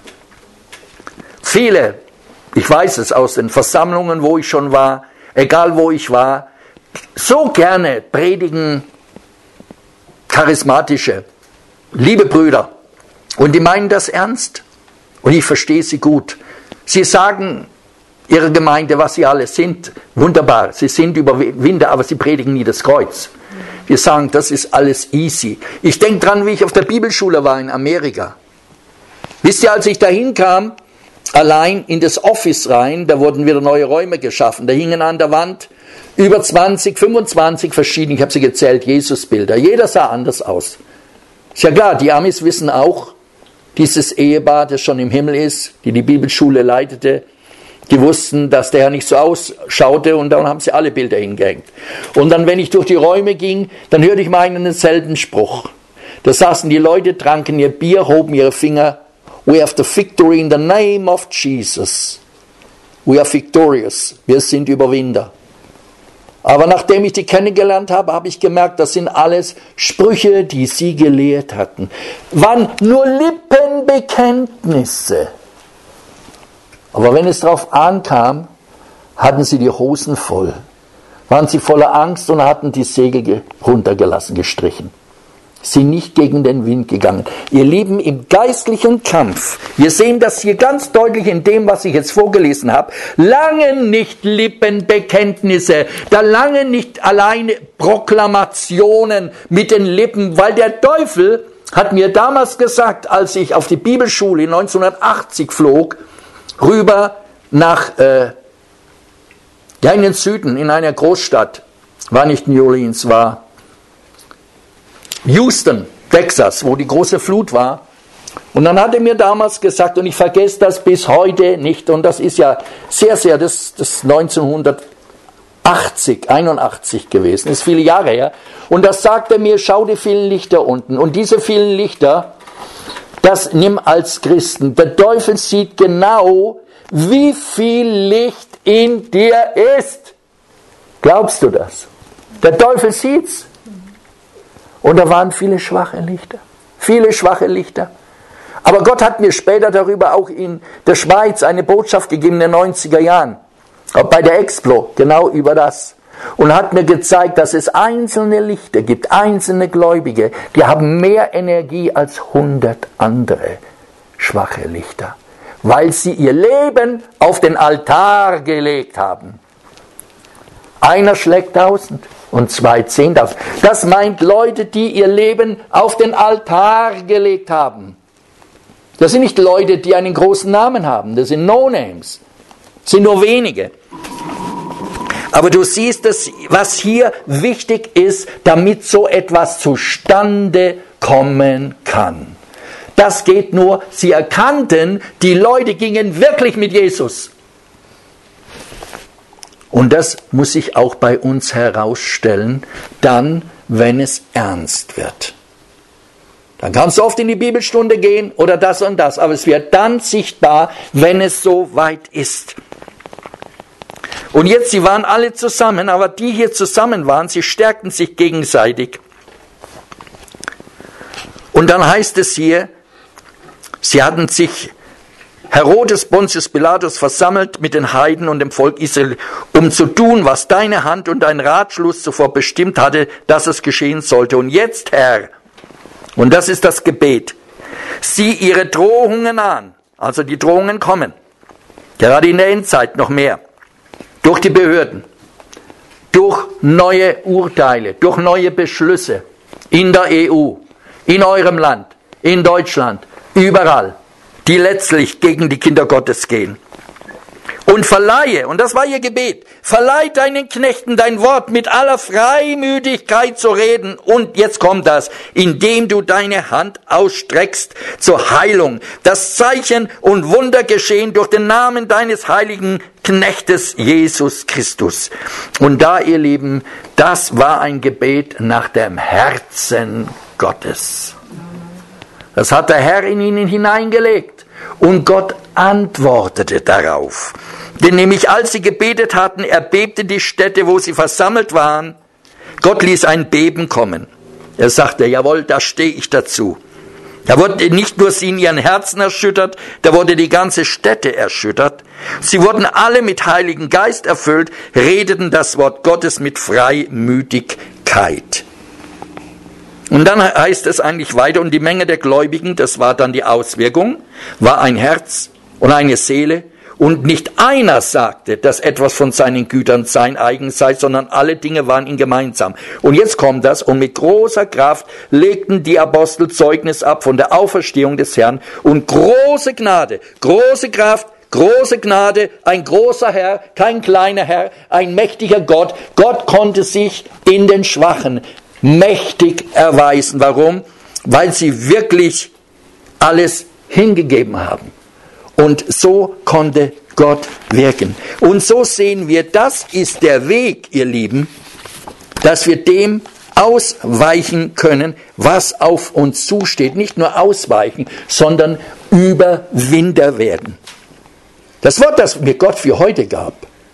S1: Viele, ich weiß es aus den Versammlungen, wo ich schon war, egal wo ich war, so gerne predigen charismatische, liebe Brüder. Und die meinen das ernst. Und ich verstehe sie gut. Sie sagen ihrer Gemeinde, was sie alle sind. Wunderbar, sie sind Überwinder, aber sie predigen nie das Kreuz. Wir sagen, das ist alles easy. Ich denke dran, wie ich auf der Bibelschule war in Amerika. Wisst ihr, als ich dahin kam, allein in das Office rein, da wurden wieder neue Räume geschaffen. Da hingen an der Wand über zwanzig, fünfundzwanzig verschiedene, ich habe sie gezählt, Jesusbilder. Jeder sah anders aus. Ist ja klar, die Amis wissen auch, dieses Ehepaar, das schon im Himmel ist, die die Bibelschule leitete, die wussten, dass der Herr nicht so ausschaute und dann haben sie alle Bilder hingehängt. Und dann, wenn ich durch die Räume ging, dann hörte ich mal einen denselben Spruch. Da saßen die Leute, tranken ihr Bier, hoben ihre Finger. We have the victory in the name of Jesus. We are victorious. Wir sind Überwinder. Aber nachdem ich die kennengelernt habe, habe ich gemerkt, das sind alles Sprüche, die sie gelehrt hatten. Waren nur Lippenbekenntnisse. Aber wenn es darauf ankam, hatten sie die Hosen voll. Waren sie voller Angst und hatten die Segel runtergelassen, gestrichen. Sind nicht gegen den Wind gegangen. Ihr Lieben, im geistlichen Kampf, wir sehen das hier ganz deutlich in dem, was ich jetzt vorgelesen habe, langen nicht Lippenbekenntnisse, da langen nicht alleine Proklamationen mit den Lippen, weil der Teufel hat mir damals gesagt, als ich auf die Bibelschule neunzehnhundertachtzig flog, rüber nach, äh, ja in den Süden, in einer Großstadt, war nicht New Orleans, war Houston, Texas, wo die große Flut war. Und dann hat er mir damals gesagt, und ich vergesse das bis heute nicht, und das ist ja sehr, sehr, das ist neunzehnhundertachtzig, einundachtzig gewesen, ist viele Jahre her. Und das sagt er mir, schau die vielen Lichter unten. Und diese vielen Lichter, das nimm als Christen. Der Teufel sieht genau, wie viel Licht in dir ist. Glaubst du das? Der Teufel sieht's. Und da waren viele schwache Lichter. Viele schwache Lichter. Aber Gott hat mir später darüber auch in der Schweiz eine Botschaft gegeben in den neunziger Jahren. Auch bei der Explo, genau über das. Und hat mir gezeigt, dass es einzelne Lichter gibt, einzelne Gläubige, die haben mehr Energie als hundert andere schwache Lichter. Weil sie ihr Leben auf den Altar gelegt haben. Einer schlägt tausend. Und zwei zehntausend. Das meint Leute, die ihr Leben auf den Altar gelegt haben. Das sind nicht Leute, die einen großen Namen haben. Das sind No-Names. Das sind nur wenige. Aber du siehst, dass, was hier wichtig ist, damit so etwas zustande kommen kann. Das geht nur, sie erkannten, die Leute gingen wirklich mit Jesus. Und das muss sich auch bei uns herausstellen, dann, wenn es ernst wird. Dann kannst du oft in die Bibelstunde gehen oder das und das, aber es wird dann sichtbar, wenn es so weit ist. Und jetzt, sie waren alle zusammen, aber die hier zusammen waren, sie stärkten sich gegenseitig. Und dann heißt es hier, sie hatten sich Herodes, Pontius Pilatus versammelt mit den Heiden und dem Volk Israel, um zu tun, was deine Hand und dein Ratschluss zuvor bestimmt hatte, dass es geschehen sollte. Und jetzt, Herr, und das ist das Gebet, sieh ihre Drohungen an, also die Drohungen kommen, gerade in der Endzeit noch mehr, durch die Behörden, durch neue Urteile, durch neue Beschlüsse in der E U, in eurem Land, in Deutschland, überall, die letztlich gegen die Kinder Gottes gehen. Und verleihe, und das war ihr Gebet, verleihe deinen Knechten dein Wort mit aller Freimütigkeit zu reden. Und jetzt kommt das, indem du deine Hand ausstreckst zur Heilung. Das Zeichen und Wunder geschehen durch den Namen deines heiligen Knechtes Jesus Christus. Und da, ihr Lieben, das war ein Gebet nach dem Herzen Gottes. Das hat der Herr in ihnen hineingelegt. Und Gott antwortete darauf. Denn nämlich als sie gebetet hatten, erbebte die Stätte, wo sie versammelt waren. Gott ließ ein Beben kommen. Er sagte, jawohl, da stehe ich dazu. Da wurde nicht nur sie in ihren Herzen erschüttert, da wurde die ganze Stätte erschüttert. Sie wurden alle mit Heiligen Geist erfüllt, redeten das Wort Gottes mit Freimütigkeit. Und dann heißt es eigentlich weiter, und die Menge der Gläubigen, das war dann die Auswirkung, war ein Herz und eine Seele, und nicht einer sagte, dass etwas von seinen Gütern sein eigen sei, sondern alle Dinge waren ihm gemeinsam. Und jetzt kommt das, und mit großer Kraft legten die Apostel Zeugnis ab von der Auferstehung des Herrn, und große Gnade, große Kraft, große Gnade, ein großer Herr, kein kleiner Herr, ein mächtiger Gott. Gott konnte sich in den Schwachen mächtig erweisen. Warum? Weil sie wirklich alles hingegeben haben. Und so konnte Gott wirken. Und so sehen wir, das ist der Weg, ihr Lieben, dass wir dem ausweichen können, was auf uns zusteht. Nicht nur ausweichen, sondern Überwinder werden. Das Wort, das mir Gott für heute gab,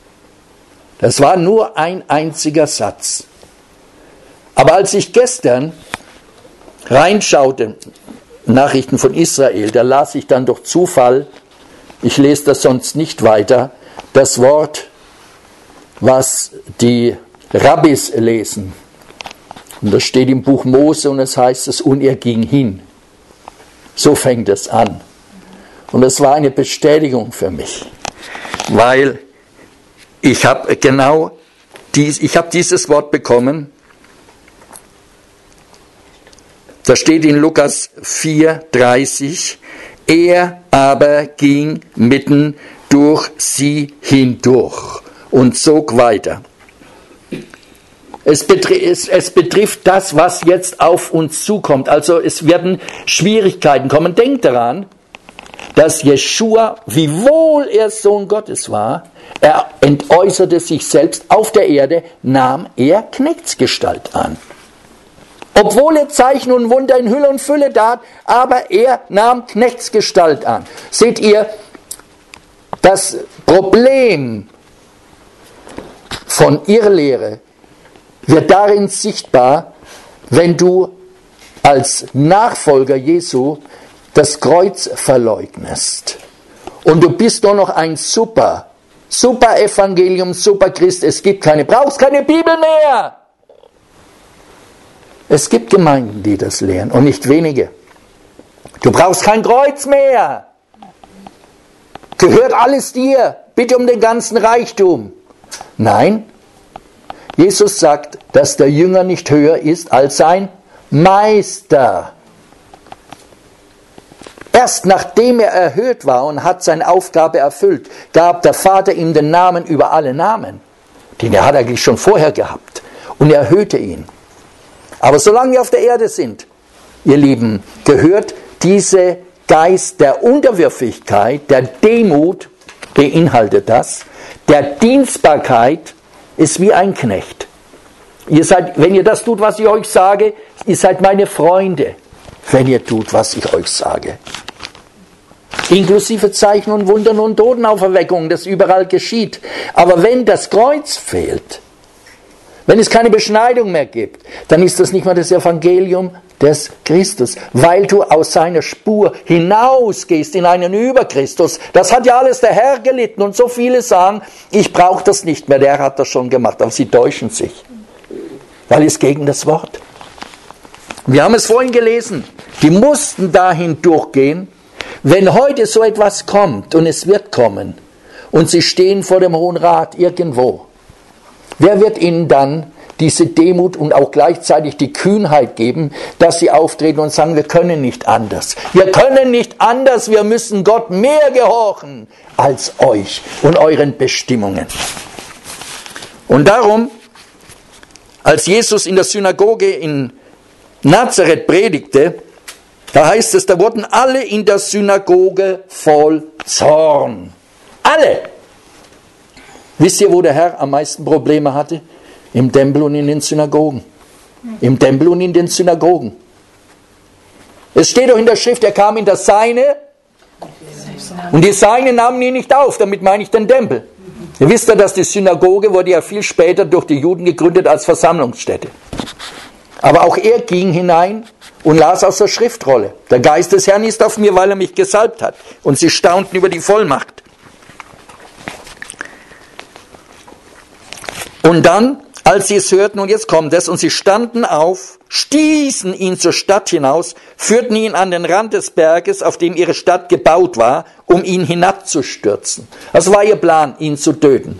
S1: das war nur ein einziger Satz. Aber als ich gestern reinschaute, Nachrichten von Israel, da las ich dann durch Zufall, ich lese das sonst nicht weiter, das Wort, was die Rabbis lesen. Und das steht im Buch Mose und es heißt es, und er ging hin. So fängt es an. Und es war eine Bestätigung für mich, weil ich habe genau dies, ich habe dieses Wort bekommen. Da steht in Lukas vier dreißig, er aber ging mitten durch sie hindurch und zog weiter. Es betrifft, es, es betrifft das, was jetzt auf uns zukommt. Also es werden Schwierigkeiten kommen. Denkt daran, dass Jeschua, wiewohl er Sohn Gottes war, er entäußerte sich selbst auf der Erde, nahm er Knechtsgestalt an. Obwohl er Zeichen und Wunder in Hülle und Fülle tat, aber er nahm Knechtsgestalt an. Seht ihr, das Problem von Irrlehre wird darin sichtbar, wenn du als Nachfolger Jesu das Kreuz verleugnest. Und du bist doch noch ein super, super Evangelium, super Christ. Es gibt keine, brauchst keine Bibel mehr. Es gibt Gemeinden, die das lehren und nicht wenige. Du brauchst kein Kreuz mehr. Gehört alles dir. Bitte um den ganzen Reichtum. Nein, Jesus sagt, dass der Jünger nicht höher ist als sein Meister. Erst nachdem er erhöht war und hat seine Aufgabe erfüllt, gab der Vater ihm den Namen über alle Namen. Den er hat eigentlich schon vorher gehabt. Und er erhöhte ihn. Aber solange wir auf der Erde sind, ihr Lieben, gehört dieser Geist der Unterwürfigkeit, der Demut, beinhaltet das, der Dienstbarkeit ist wie ein Knecht. Ihr seid, wenn ihr das tut, was ich euch sage, ihr seid meine Freunde. wenn ihr tut, was ich euch sage. Inklusive Zeichen und Wundern und Totenauferweckungen, das überall geschieht. Aber wenn das Kreuz fehlt, wenn es keine Beschneidung mehr gibt, dann ist das nicht mehr das Evangelium des Christus, weil du aus seiner Spur hinausgehst in einen Überchristus. Das hat ja alles der Herr gelitten und so viele sagen, ich brauche das nicht mehr, der Herr hat das schon gemacht, aber sie täuschen sich, weil es gegen das Wort. Wir haben es vorhin gelesen, die mussten dahin durchgehen, wenn heute so etwas kommt und es wird kommen und sie stehen vor dem Hohen Rat irgendwo, wer wird ihnen dann diese Demut und auch gleichzeitig die Kühnheit geben, dass sie auftreten und sagen, wir können nicht anders. Wir können nicht anders, wir müssen Gott mehr gehorchen als euch und euren Bestimmungen. Und darum, als Jesus in der Synagoge in Nazareth predigte, da heißt es, da wurden alle in der Synagoge voll Zorn. Alle! Wisst ihr, wo der Herr am meisten Probleme hatte? Im Tempel und in den Synagogen. Im Tempel und in den Synagogen. Es steht doch in der Schrift, er kam in das Seine und die Seinen nahmen ihn nicht auf, damit meine ich den Tempel. Ihr wisst ja, dass die Synagoge wurde ja viel später durch die Juden gegründet als Versammlungsstätte. Aber auch er ging hinein und las aus der Schriftrolle. Der Geist des Herrn ist auf mir, weil er mich gesalbt hat. Und sie staunten über die Vollmacht. Und dann, als sie es hörten, und jetzt kommt es, und sie standen auf, stießen ihn zur Stadt hinaus, führten ihn an den Rand des Berges, auf dem ihre Stadt gebaut war, um ihn hinabzustürzen. Das war ihr Plan, ihn zu töten.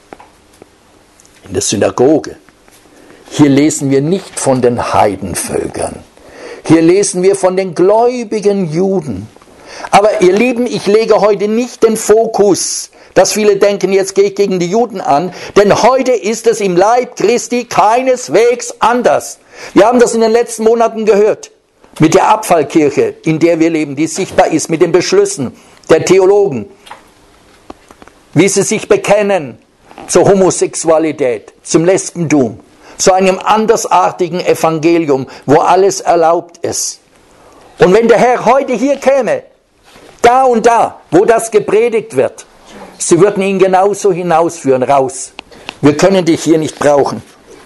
S1: In der Synagoge. Hier lesen wir nicht von den Heidenvölkern. Hier lesen wir von den gläubigen Juden. Aber ihr Lieben, ich lege heute nicht den Fokus, dass viele denken, jetzt gehe ich gegen die Juden an, denn heute ist es im Leib Christi keineswegs anders. Wir haben das in den letzten Monaten gehört, mit der Abfallkirche, in der wir leben, die sichtbar ist, mit den Beschlüssen der Theologen, wie sie sich bekennen zur Homosexualität, zum Lesbentum, zu einem andersartigen Evangelium, wo alles erlaubt ist. Und wenn der Herr heute hier käme, da und da, wo das gepredigt wird, sie würden ihn genauso hinausführen, raus. Wir können dich hier nicht brauchen.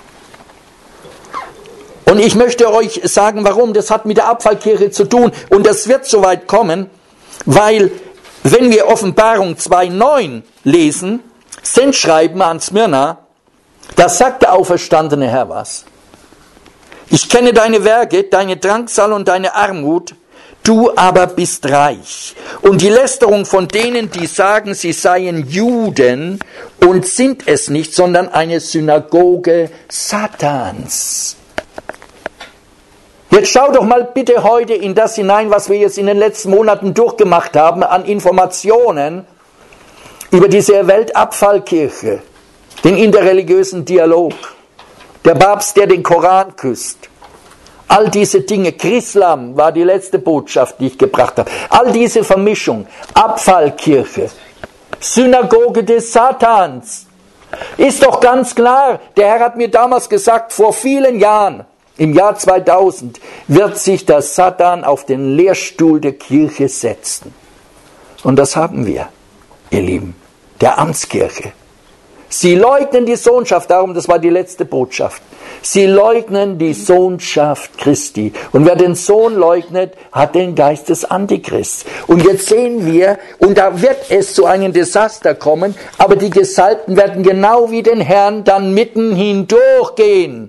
S1: Und ich möchte euch sagen, warum. Das hat mit der Abfallkirche zu tun. Und das wird so weit kommen, weil, wenn wir Offenbarung zwei neun lesen, Sendschreiben an Smyrna, da sagt der auferstandene Herr was. Ich kenne deine Werke, deine Drangsal und deine Armut, du aber bist reich. Und die Lästerung von denen, die sagen, sie seien Juden und sind es nicht, sondern eine Synagoge Satans. Jetzt schau doch mal bitte heute in das hinein, was wir jetzt in den letzten Monaten durchgemacht haben an Informationen über diese Weltabfallkirche, den interreligiösen Dialog, der Papst, der den Koran küsst. All diese Dinge, Chrislam war die letzte Botschaft, die ich gebracht habe. All diese Vermischung, Abfallkirche, Synagoge des Satans. Ist doch ganz klar, der Herr hat mir damals gesagt, vor vielen Jahren, im Jahr zweitausend, wird sich der Satan auf den Lehrstuhl der Kirche setzen. Und das haben wir, ihr Lieben, der Amtskirche. Sie leugnen die Sohnschaft, darum, das war die letzte Botschaft. Sie leugnen die Sohnschaft Christi. Und wer den Sohn leugnet, hat den Geist des Antichrists. Und jetzt sehen wir, und da wird es zu einem Desaster kommen, aber die Gesalbten werden genau wie den Herrn dann mitten hindurchgehen,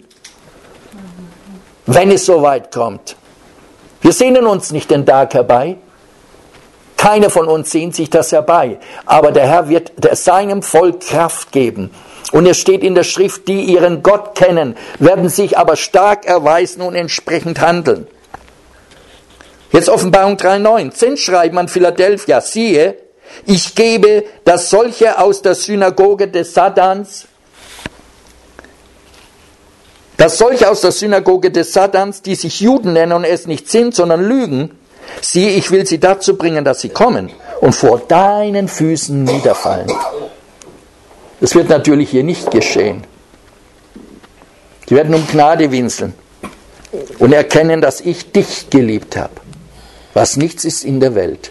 S1: wenn es so weit kommt. Wir sehnen uns nicht den Tag herbei. Keiner von uns sehnt sich das herbei. Aber der Herr wird seinem Volk Kraft geben. Und es steht in der Schrift, die ihren Gott kennen, werden sich aber stark erweisen und entsprechend handeln. Jetzt Offenbarung drei neun. Sendschreiben an Philadelphia. Siehe, ich gebe, dass solche aus der Synagoge des Satans, dass solche aus der Synagoge des Satans, die sich Juden nennen und es nicht sind, sondern lügen, siehe, ich will sie dazu bringen, dass sie kommen und vor deinen Füßen niederfallen. Das wird natürlich hier nicht geschehen. Die werden um Gnade winseln. und erkennen, dass ich dich geliebt habe, was nichts ist in der Welt.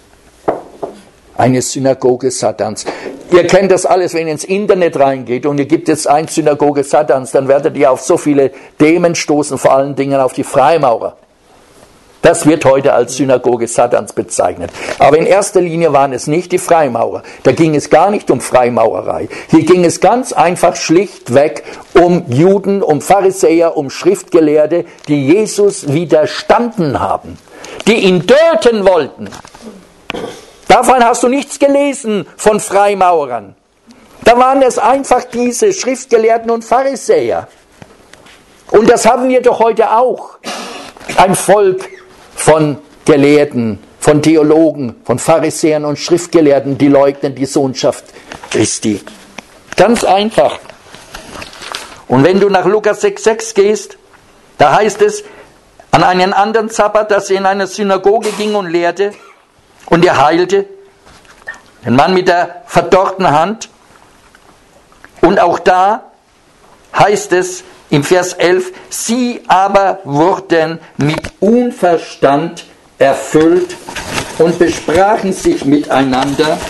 S1: Eine Synagoge Satans. Ihr kennt das alles, wenn ihr ins Internet reingeht und ihr gebt jetzt ein Synagoge Satans, dann werdet ihr auf so viele Themen stoßen, vor allen Dingen auf die Freimaurer. Das wird heute als Synagoge Satans bezeichnet. Aber in erster Linie waren es nicht die Freimaurer. Da ging es gar nicht um Freimaurerei. Hier ging es ganz einfach schlichtweg um Juden, um Pharisäer, um Schriftgelehrte, die Jesus widerstanden haben, die ihn töten wollten. Davon hast du nichts gelesen von Freimaurern. Da waren es einfach diese Schriftgelehrten und Pharisäer. Und das haben wir doch heute auch. Ein Volk von Gelehrten, von Theologen, von Pharisäern und Schriftgelehrten, die leugnen die Sohnschaft Christi. Ganz einfach. Und wenn du nach Lukas sechs sechs gehst, da heißt es, an einen anderen Sabbat, dass er in eine Synagoge ging und lehrte, und er heilte den Mann mit der verdorrten Hand. Und auch da heißt es im Vers elf, sie aber wurden mit Unverstand erfüllt und besprachen sich miteinander.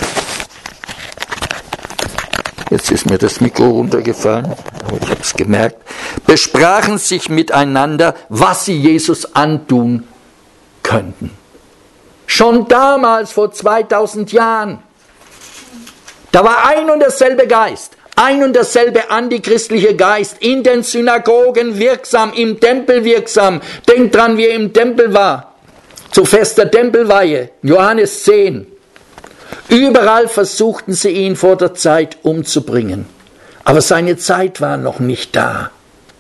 S1: Jetzt ist mir das Mikro runtergefallen, aber ich habe es gemerkt. Besprachen sich miteinander, was sie Jesus antun könnten. Schon damals, vor zweitausend Jahren, da war ein und derselbe Geist, ein und derselbe antichristliche Geist in den Synagogen wirksam, im Tempel wirksam. Denkt dran, wie er im Tempel war, zu Fest der Tempelweihe, Johannes zehn. Überall versuchten sie ihn vor der Zeit umzubringen, aber seine Zeit war noch nicht da.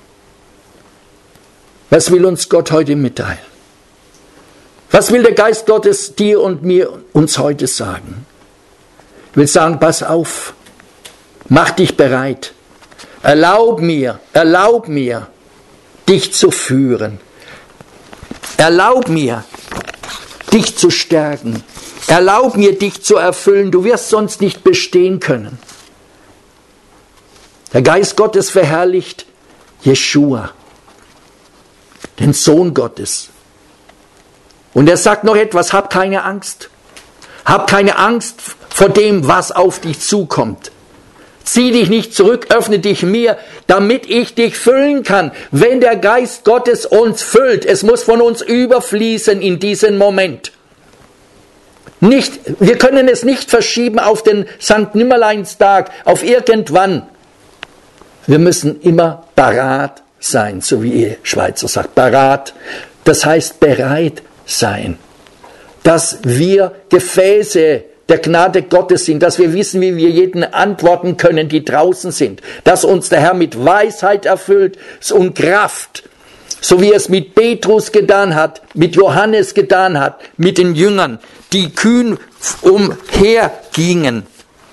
S1: Was will uns Gott heute mitteilen? Was will der Geist Gottes dir und mir uns heute sagen? Ich will sagen, pass auf, mach dich bereit, erlaub mir, erlaub mir, dich zu führen. Erlaub mir, dich zu stärken. Erlaub mir, dich zu erfüllen. Du wirst sonst nicht bestehen können. Der Geist Gottes verherrlicht Jeschua, den Sohn Gottes. Und er sagt noch etwas, hab keine Angst. Hab keine Angst vor dem, was auf dich zukommt. Zieh dich nicht zurück, öffne dich mir, damit ich dich füllen kann. Wenn der Geist Gottes uns füllt, es muss von uns überfließen in diesen Moment. Nicht, wir können es nicht verschieben auf den Sankt Nimmerleinstag, auf irgendwann. Wir müssen immer parat sein, so wie ihr Schweizer sagt, parat. Das heißt bereit sein, dass wir Gefäße der Gnade Gottes sind, dass wir wissen, wie wir jeden antworten können, die draußen sind, dass uns der Herr mit Weisheit erfüllt und Kraft, so wie er es mit Petrus getan hat, mit Johannes getan hat, mit den Jüngern, die kühn umhergingen.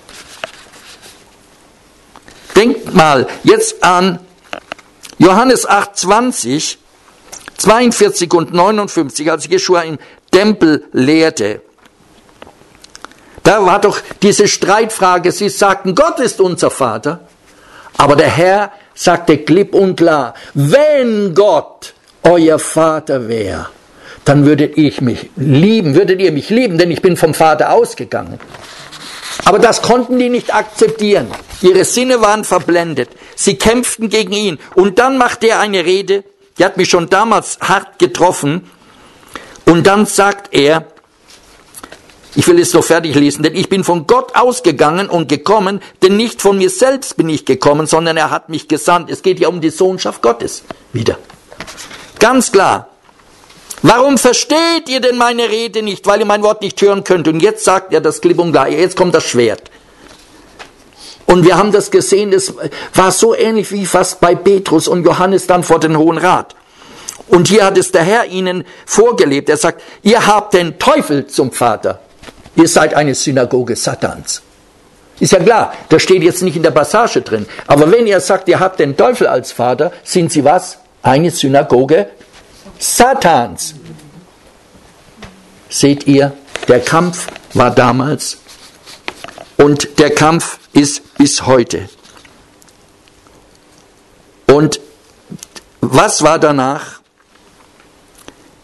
S1: Denkt mal jetzt an Johannes acht zwanzig, zweiundvierzig und neunundfünfzig, als Jeschua im Tempel lehrte. Da war doch diese Streitfrage, sie sagten, Gott ist unser Vater, aber der Herr sagte klipp und klar, wenn Gott euer Vater wäre, dann würdet ich mich lieben, würdet ihr mich lieben, denn ich bin vom Vater ausgegangen. Aber das konnten die nicht akzeptieren. Ihre Sinne waren verblendet. Sie kämpften gegen ihn. Und dann machte er eine Rede, die hat mich schon damals hart getroffen. Und dann sagt er, ich will es so fertig lesen, denn ich bin von Gott ausgegangen und gekommen, denn nicht von mir selbst bin ich gekommen, sondern er hat mich gesandt. Es geht ja um die Sohnschaft Gottes wieder. Ganz klar. Warum versteht ihr denn meine Rede nicht? Weil ihr mein Wort nicht hören könnt. Und jetzt sagt er das klipp und klar, jetzt kommt das Schwert. Und wir haben das gesehen, das war so ähnlich wie fast bei Petrus und Johannes dann vor den Hohen Rat. Und hier hat es der Herr ihnen vorgelebt. Er sagt, ihr habt den Teufel zum Vater. Ihr seid eine Synagoge Satans. Ist ja klar, das steht jetzt nicht in der Passage drin. Aber wenn ihr sagt, ihr habt den Teufel als Vater, sind sie was? Eine Synagoge Satans. Seht ihr, der Kampf war damals und der Kampf ist bis heute. Und was war danach?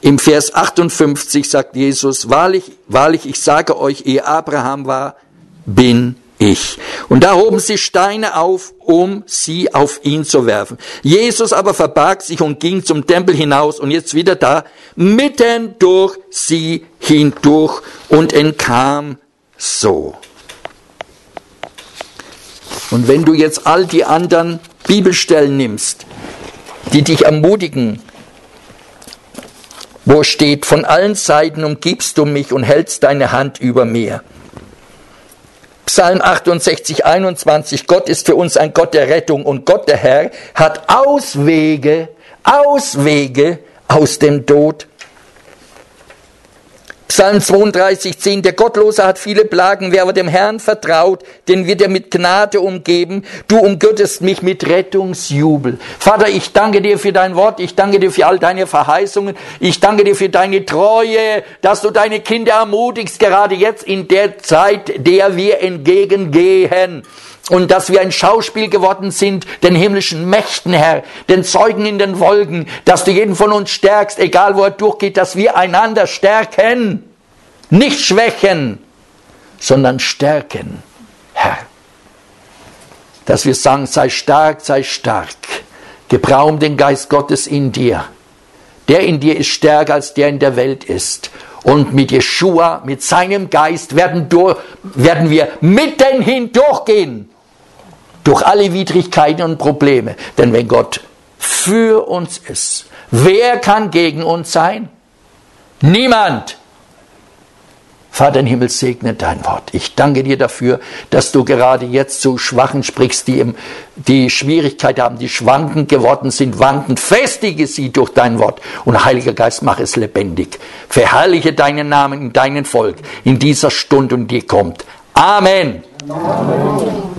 S1: Im Vers achtundfünfzig sagt Jesus, wahrlich, wahrlich, ich sage euch, ehe Abraham war, bin ich. Und da hoben sie Steine auf, um sie auf ihn zu werfen. Jesus aber verbarg sich und ging zum Tempel hinaus und jetzt wieder da, mitten durch sie hindurch und entkam so. Und wenn du jetzt all die anderen Bibelstellen nimmst, die dich ermutigen, wo steht, von allen Seiten umgibst du mich und hältst deine Hand über mir. Psalm achtundsechzig, einundzwanzig, Gott ist für uns ein Gott der Rettung und Gott der Herr hat Auswege, Auswege aus dem Tod. Psalm zweiunddreißig, zehn, der Gottlose hat viele Plagen, wer aber dem Herrn vertraut, den wird er mit Gnade umgeben. Du umgürtest mich mit Rettungsjubel. Vater, ich danke dir für dein Wort, ich danke dir für all deine Verheißungen, ich danke dir für deine Treue, dass du deine Kinder ermutigst, gerade jetzt in der Zeit, der wir entgegengehen. Und dass wir ein Schauspiel geworden sind, den himmlischen Mächten, Herr, den Zeugen in den Wolken, dass du jeden von uns stärkst, egal wo er durchgeht, dass wir einander stärken, nicht schwächen, sondern stärken, Herr. Dass wir sagen, sei stark, sei stark, gebrauche den Geist Gottes in dir. Der in dir ist stärker als der in der Welt ist. Und mit Jeschua, mit seinem Geist werden, durch, werden wir mitten hindurchgehen. Durch alle Widrigkeiten und Probleme. Denn wenn Gott für uns ist, wer kann gegen uns sein? Niemand. Vater im Himmel, segne dein Wort. Ich danke dir dafür, dass du gerade jetzt zu Schwachen sprichst, die, im, die Schwierigkeit haben, die schwankend geworden sind, wankend. Festige sie durch dein Wort. Und Heiliger Geist, mach es lebendig. Verherrliche deinen Namen in deinem Volk in dieser Stunde, und die kommt. Amen. Amen.